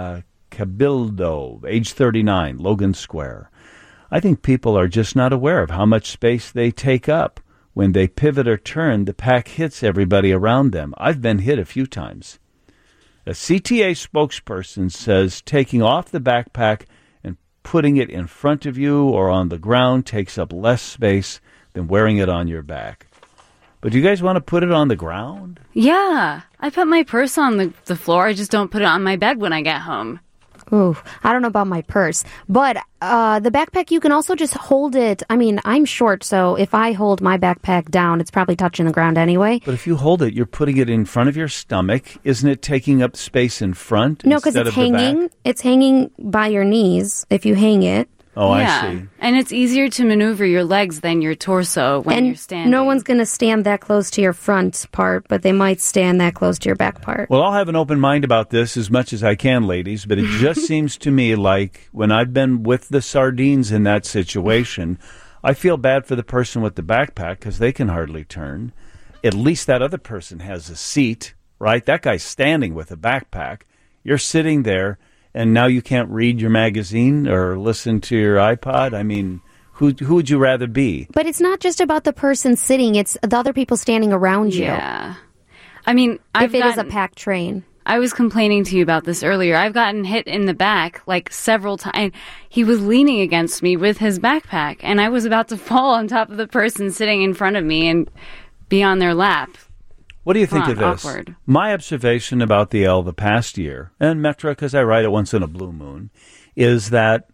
Cabildo, age 39, Logan Square. I think people are just not aware of how much space they take up. When they pivot or turn, the pack hits everybody around them. I've been hit a few times. A CTA spokesperson says taking off the backpack and putting it in front of you or on the ground takes up less space than wearing it on your back. But do you guys want to put it on the ground? Yeah. I put my purse on the floor. I just don't put it on my bed when I get home. Ooh, I don't know about my purse. But the backpack, you can also just hold it. I mean, I'm short, so if I hold my backpack down, it's probably touching the ground anyway. But if you hold it, you're putting it in front of your stomach. Isn't it taking up space in front? No, because it's hanging. It's hanging by your knees if you hang it. Oh, yeah. I see. And it's easier to maneuver your legs than your torso when you're standing. No one's going to stand that close to your front part, but they might stand that close to your back part. Well, I'll have an open mind about this as much as I can, ladies, but it just seems to me like when I've been with the sardines in that situation, I feel bad for the person with the backpack because they can hardly turn. At least that other person has a seat, right? That guy's standing with a backpack. You're sitting there. And now you can't read your magazine or listen to your iPod? I mean, who would you rather be? But it's not just about the person sitting. It's the other people standing around you. Yeah. I mean, if it is a packed train. I was complaining to you about this earlier. I've gotten hit in the back like several times. He was leaning against me with his backpack, and I was about to fall on top of the person sitting in front of me and be on their lap. What do you think of this? Awkward. My observation about the L the past year, and Metro, because I write it once in a blue moon, is that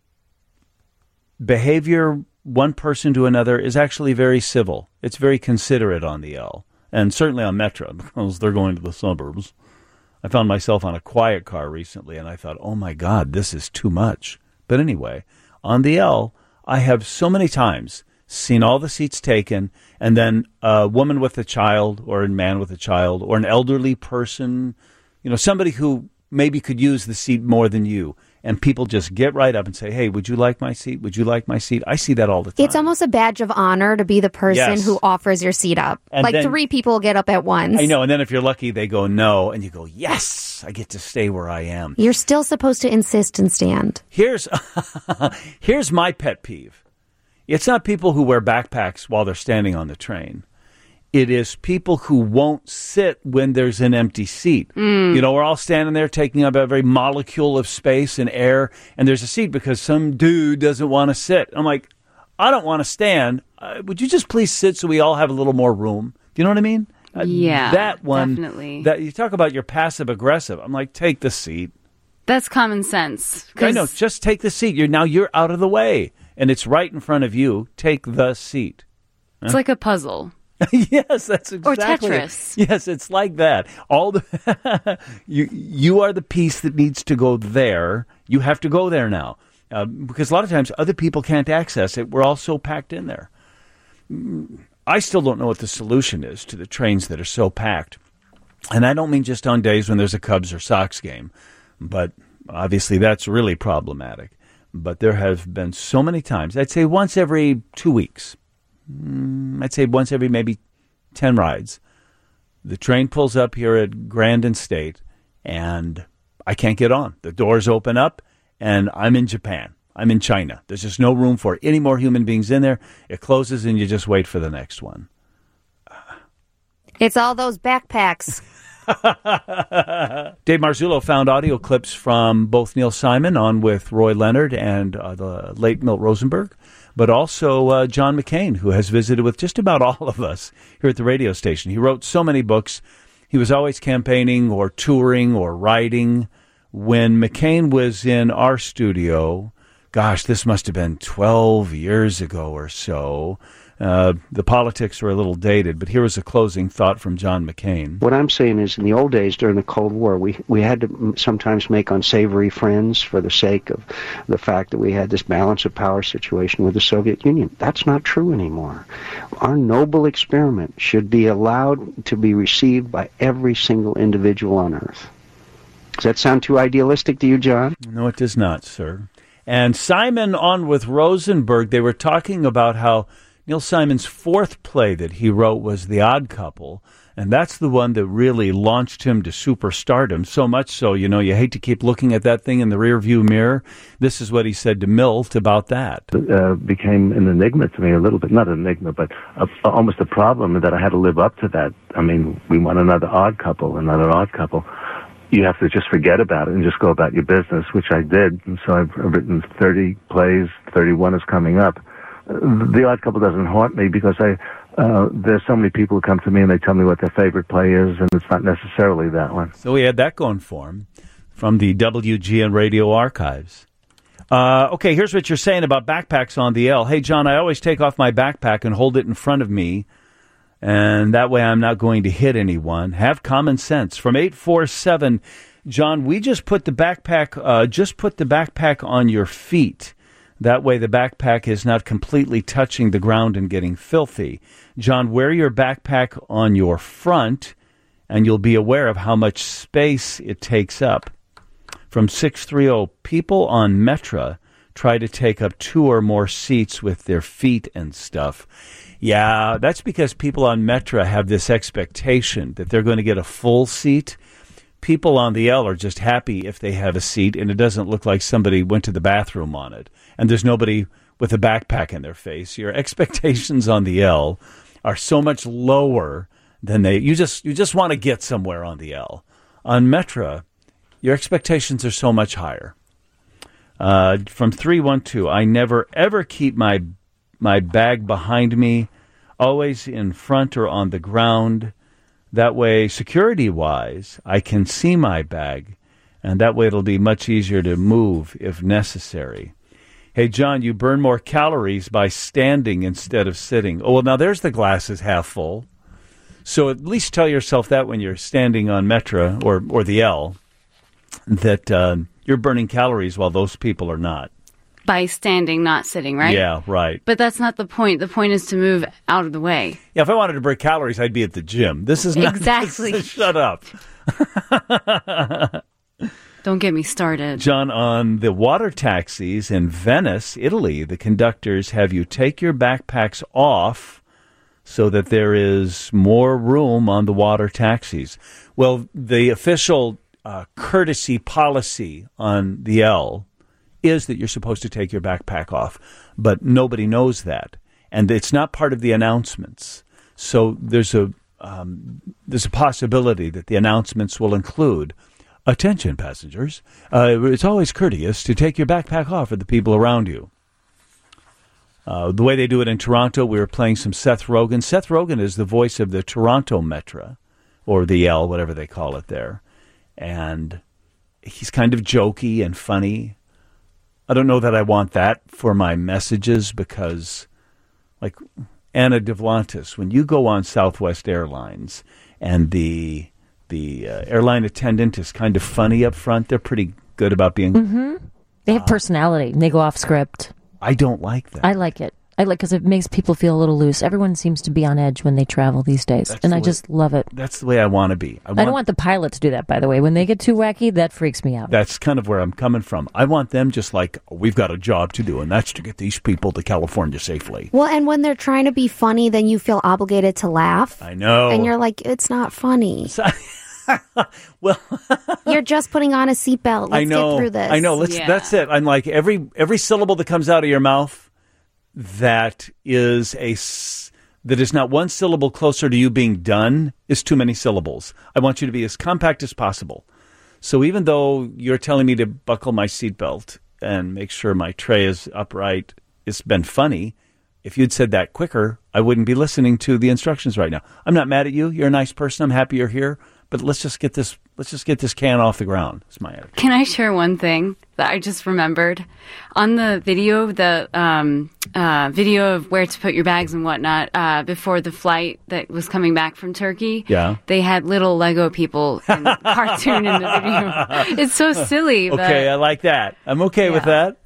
behavior one person to another is actually very civil. It's very considerate on the L, and certainly on Metro, because they're going to the suburbs. I found myself on a quiet car recently, and I thought, oh, my God, this is too much. But anyway, on the L, I have so many times seen all the seats taken, and then a woman with a child or a man with a child or an elderly person, somebody who maybe could use the seat more than you, and people just get right up and say, hey, would you like my seat? Would you like my seat? I see that all the time. It's almost a badge of honor to be the person who offers your seat up. And like then, 3 people get up at once. I know, and then if you're lucky, they go no, and you go, yes, I get to stay where I am. You're still supposed to insist and stand. Here's my pet peeve. It's not people who wear backpacks while they're standing on the train. It is people who won't sit when there's an empty seat. We're all standing there taking up every molecule of space and air, and there's a seat because some dude doesn't want to sit. I'm like, I don't want to stand. Would you just please sit so we all have a little more room? Do you know what I mean? Yeah, that one, definitely. That you talk about your passive aggressive. I'm like, take the seat. That's common sense. I know, just take the seat. You're out of the way. And it's right in front of you. Take the seat. It's like a puzzle. Yes, that's exactly Or Tetris. it. Yes, it's like that. All the you are the piece that needs to go there. You have to go there now. Because a lot of times other people can't access it. We're all so packed in there. I still don't know what the solution is to the trains that are so packed. And I don't mean just on days when there's a Cubs or Sox game, but obviously that's really problematic. But there have been so many times, I'd say once every 2 weeks, I'd say once every maybe 10 rides, the train pulls up here at Grandin State, and I can't get on. The doors open up, and I'm in Japan. I'm in China. There's just no room for any more human beings in there. It closes, and you just wait for the next one. It's all those backpacks. Dave Marzullo found audio clips from both Neil Simon on with Roy Leonard and the late Milt Rosenberg, but also John McCain, who has visited with just about all of us here at the radio station. He wrote so many books. He was always campaigning or touring or writing. When McCain was in our studio, gosh, this must have been 12 years ago or so. The politics were a little dated, but here was a closing thought from John McCain. What I'm saying is, in the old days during the Cold War, we had to sometimes make unsavory friends for the sake of the fact that we had this balance of power situation with the Soviet Union. That's not true anymore. Our noble experiment should be allowed to be received by every single individual on Earth. Does that sound too idealistic to you, John? No, it does not, sir. And Simon on with Rosenberg, they were talking about how Neil Simon's fourth play that he wrote was The Odd Couple, and that's the one that really launched him to superstardom, so much so, you know, you hate to keep looking at that thing in the rearview mirror. This is what he said to Milt about that. Became an enigma to me a little bit, not an enigma, but almost a problem that I had to live up to that. I mean, we want another odd couple. You have to just forget about it and just go about your business, which I did. And so I've written 30 plays, 31 is coming up. The Odd Couple doesn't haunt me because there's so many people who come to me and they tell me what their favorite play is, and it's not necessarily that one. So we had that going for him from the WGN Radio archives. Okay, here's what you're saying about backpacks on the L. Hey, John, I always take off my backpack and hold it in front of me, and that way I'm not going to hit anyone. Have common sense. From 847, John, we just put the backpack on your feet. That way the backpack is not completely touching the ground and getting filthy. John, wear your backpack on your front, and you'll be aware of how much space it takes up. From 630, people on Metra try to take up 2 or more seats with their feet and stuff. Yeah, that's because people on Metra have this expectation that they're going to get a full seat. People on the L are just happy if they have a seat and it doesn't look like somebody went to the bathroom on it. And there's nobody with a backpack in their face. Your expectations on the L are so much lower than you just want to get somewhere on the L. On Metra, your expectations are so much higher. From 312, I never ever keep my bag behind me, always in front or on the ground. That way, security-wise, I can see my bag, and that way it'll be much easier to move if necessary. Hey, John, you burn more calories by standing instead of sitting. Oh, well, now there's the glass is half full. So at least tell yourself that when you're standing on Metra or the L, that you're burning calories while those people are not. By standing, not sitting, right? Yeah, right. But that's not the point. The point is to move out of the way. Yeah, if I wanted to burn calories, I'd be at the gym. This is not... Exactly. Shut up. Don't get me started. John, on the water taxis in Venice, Italy, the conductors have you take your backpacks off so that there is more room on the water taxis. Well, the official courtesy policy on the L is that you're supposed to take your backpack off, but nobody knows that, and it's not part of the announcements. So there's a possibility that the announcements will include, attention passengers, it's always courteous to take your backpack off for the people around you. The way they do it in Toronto, we were playing some Seth Rogen. Seth Rogen is the voice of the Toronto Metra, or the L, whatever they call it there, and he's kind of jokey and funny. I don't know that I want that for my messages because, like, Anna Devlantis, when you go on Southwest Airlines and the airline attendant is kind of funny up front, they're pretty good about being... Mm-hmm. They have personality. And they go off script. I don't like that. I like it. Because it makes people feel a little loose. Everyone seems to be on edge when they travel these days. I just love it. That's the way I want to be. I don't want the pilot to do that, by the way. When they get too wacky, that freaks me out. That's kind of where I'm coming from. I want them just like, we've got a job to do, and that's to get these people to California safely. Well, and when they're trying to be funny, then you feel obligated to laugh. I know. And you're like, it's not funny. Well, you're just putting on a seatbelt. Let's get through this. I know. That's it. I'm like, every syllable that comes out of your mouth that is not one syllable closer to you being done is too many syllables. I want you to be as compact as possible. So even though you're telling me to buckle my seatbelt and make sure my tray is upright, it's been funny. If you'd said that quicker, I wouldn't be listening to the instructions right now. I'm not mad at you. You're a nice person. I'm happy you're here. But let's just get this can off the ground. It's my attitude. Can I share one thing that I just remembered? On the video, video of where to put your bags and whatnot, before the flight that was coming back from Turkey, they had little Lego people in the cartoon in the video. It's so silly. Okay, I like that. I'm okay with that.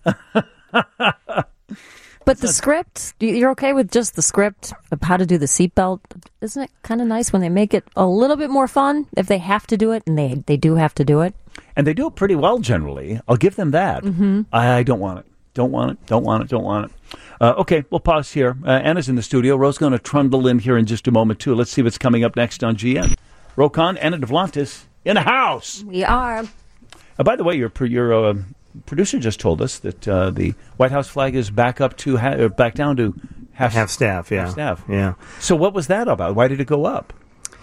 But the script, you're okay with just the script of how to do the seatbelt? Isn't it kind of nice when they make it a little bit more fun if they have to do it, and they do have to do it? And they do it pretty well generally. I'll give them that. Mm-hmm. I don't want it. Don't want it. Okay, we'll pause here. Anna's in the studio. Ro's going to trundle in here in just a moment, too. Let's see what's coming up next on GN. Ro Khan, Anna Devlantis in the house. We are. By the way, your producer just told us that the White House flag is back up to back down to half staff. Yeah, half staff. Yeah. So what was that about? Why did it go up?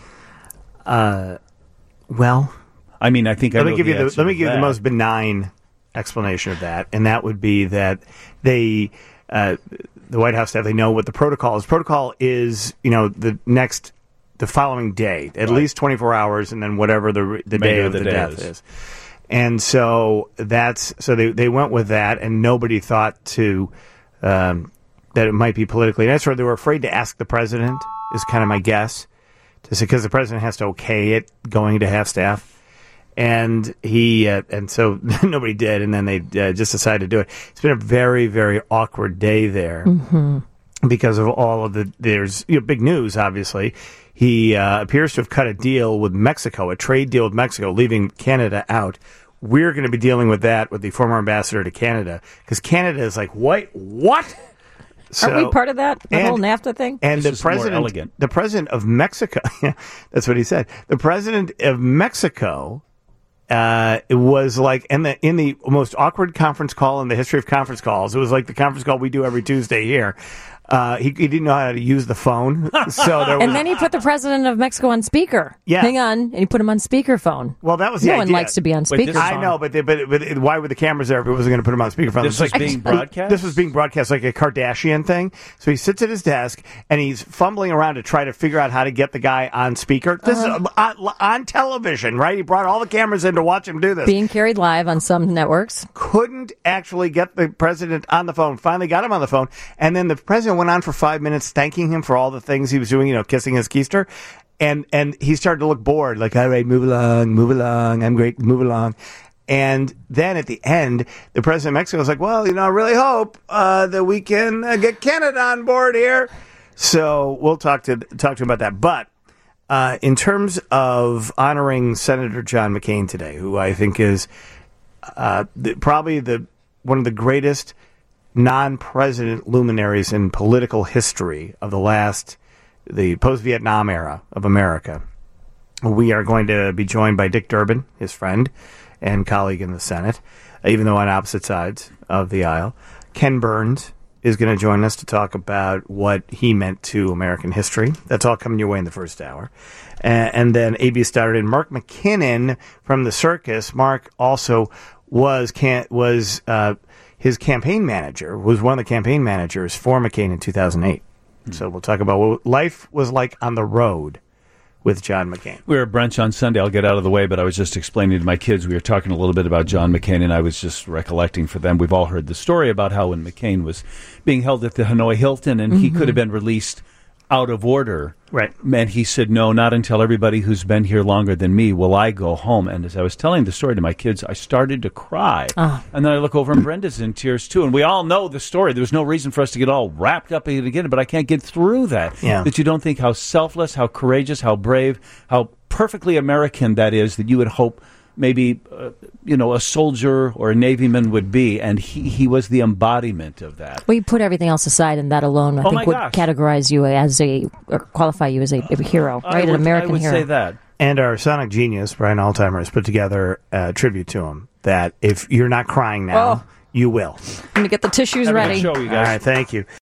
Well, I mean, I think let me give you the most benign explanation of that, and that would be that the White House staff, they know what the protocol is. Protocol is, the following day, at least 24 hours, and then whatever the day of the death is. And so they went with that, and nobody thought that it might be politically necessary. They were afraid to ask the president, is kind of my guess, because the president has to okay it going to half staff. And so nobody did, and then they just decided to do it. It's been a very, very awkward day there because of all of there's big news, obviously. He appears to have cut a deal with Mexico, a trade deal with Mexico, leaving Canada out. We're going to be dealing with that with the former ambassador to Canada, because Canada is like, wait, what? Aren't we part of that? The whole NAFTA thing? And the president of Mexico, that's what he said. The president of Mexico it was like in the most awkward conference call in the history of conference calls. It was like the conference call we do every Tuesday here. He didn't know how to use the phone, and then he put the president of Mexico on speaker. Yeah, hang on, and he put him on speakerphone. Well, that was the idea. No one likes to be on speakerphone. I know, but why were the cameras there if it wasn't going to put him on speakerphone? This was being broadcast. This was being broadcast like a Kardashian thing. So he sits at his desk and he's fumbling around to try to figure out how to get the guy on speaker. This is on television, right? He brought all the cameras in to watch him do this. Being carried live on some networks. Couldn't actually get the president on the phone. Finally got him on the phone, and then the president went on for 5 minutes thanking him for all the things he was doing, kissing his keister. And he started to look bored, like, all right, move along, I'm great, move along. And then at the end, the president of Mexico was like, well, I really hope that we can get Canada on board here. So we'll talk to him about that. But in terms of honoring Senator John McCain today, who I think is probably one of the greatest non-president luminaries in political history of the post-Vietnam era of America. We are going to be joined by Dick Durbin, his friend and colleague in the Senate, even though on opposite sides of the aisle. Ken Burns is going to join us to talk about what he meant to American history. That's all coming your way in the first hour. And then A.B. Stoddard and Mark McKinnon from the circus. Mark also was his campaign manager, was one of the campaign managers for McCain in 2008. So we'll talk about what life was like on the road with John McCain. We were at brunch on Sunday. I'll get out of the way, but I was just explaining to my kids. We were talking a little bit about John McCain, and I was just recollecting for them. We've all heard the story about how when McCain was being held at the Hanoi Hilton, and he could have been released out of order. Right. And he said, no, not until everybody who's been here longer than me will I go home. And as I was telling the story to my kids, I started to cry. Oh. And then I look over and Brenda's in tears too. And we all know the story. There was no reason for us to get all wrapped up in it again, but I can't get through that. Yeah. That you don't think how selfless, how courageous, how brave, how perfectly American that is, that you would hope maybe, a soldier or a Navyman would be. And he was the embodiment of that. Well, you put everything else aside, and that alone, I think, would categorize you as or qualify you as a hero, right? An American hero. I would say that. And our sonic genius, Brian Altheimer, has put together a tribute to him that if you're not crying now, you will. I'm going to get the tissues ready. Have a good show, you guys. All right, thank you.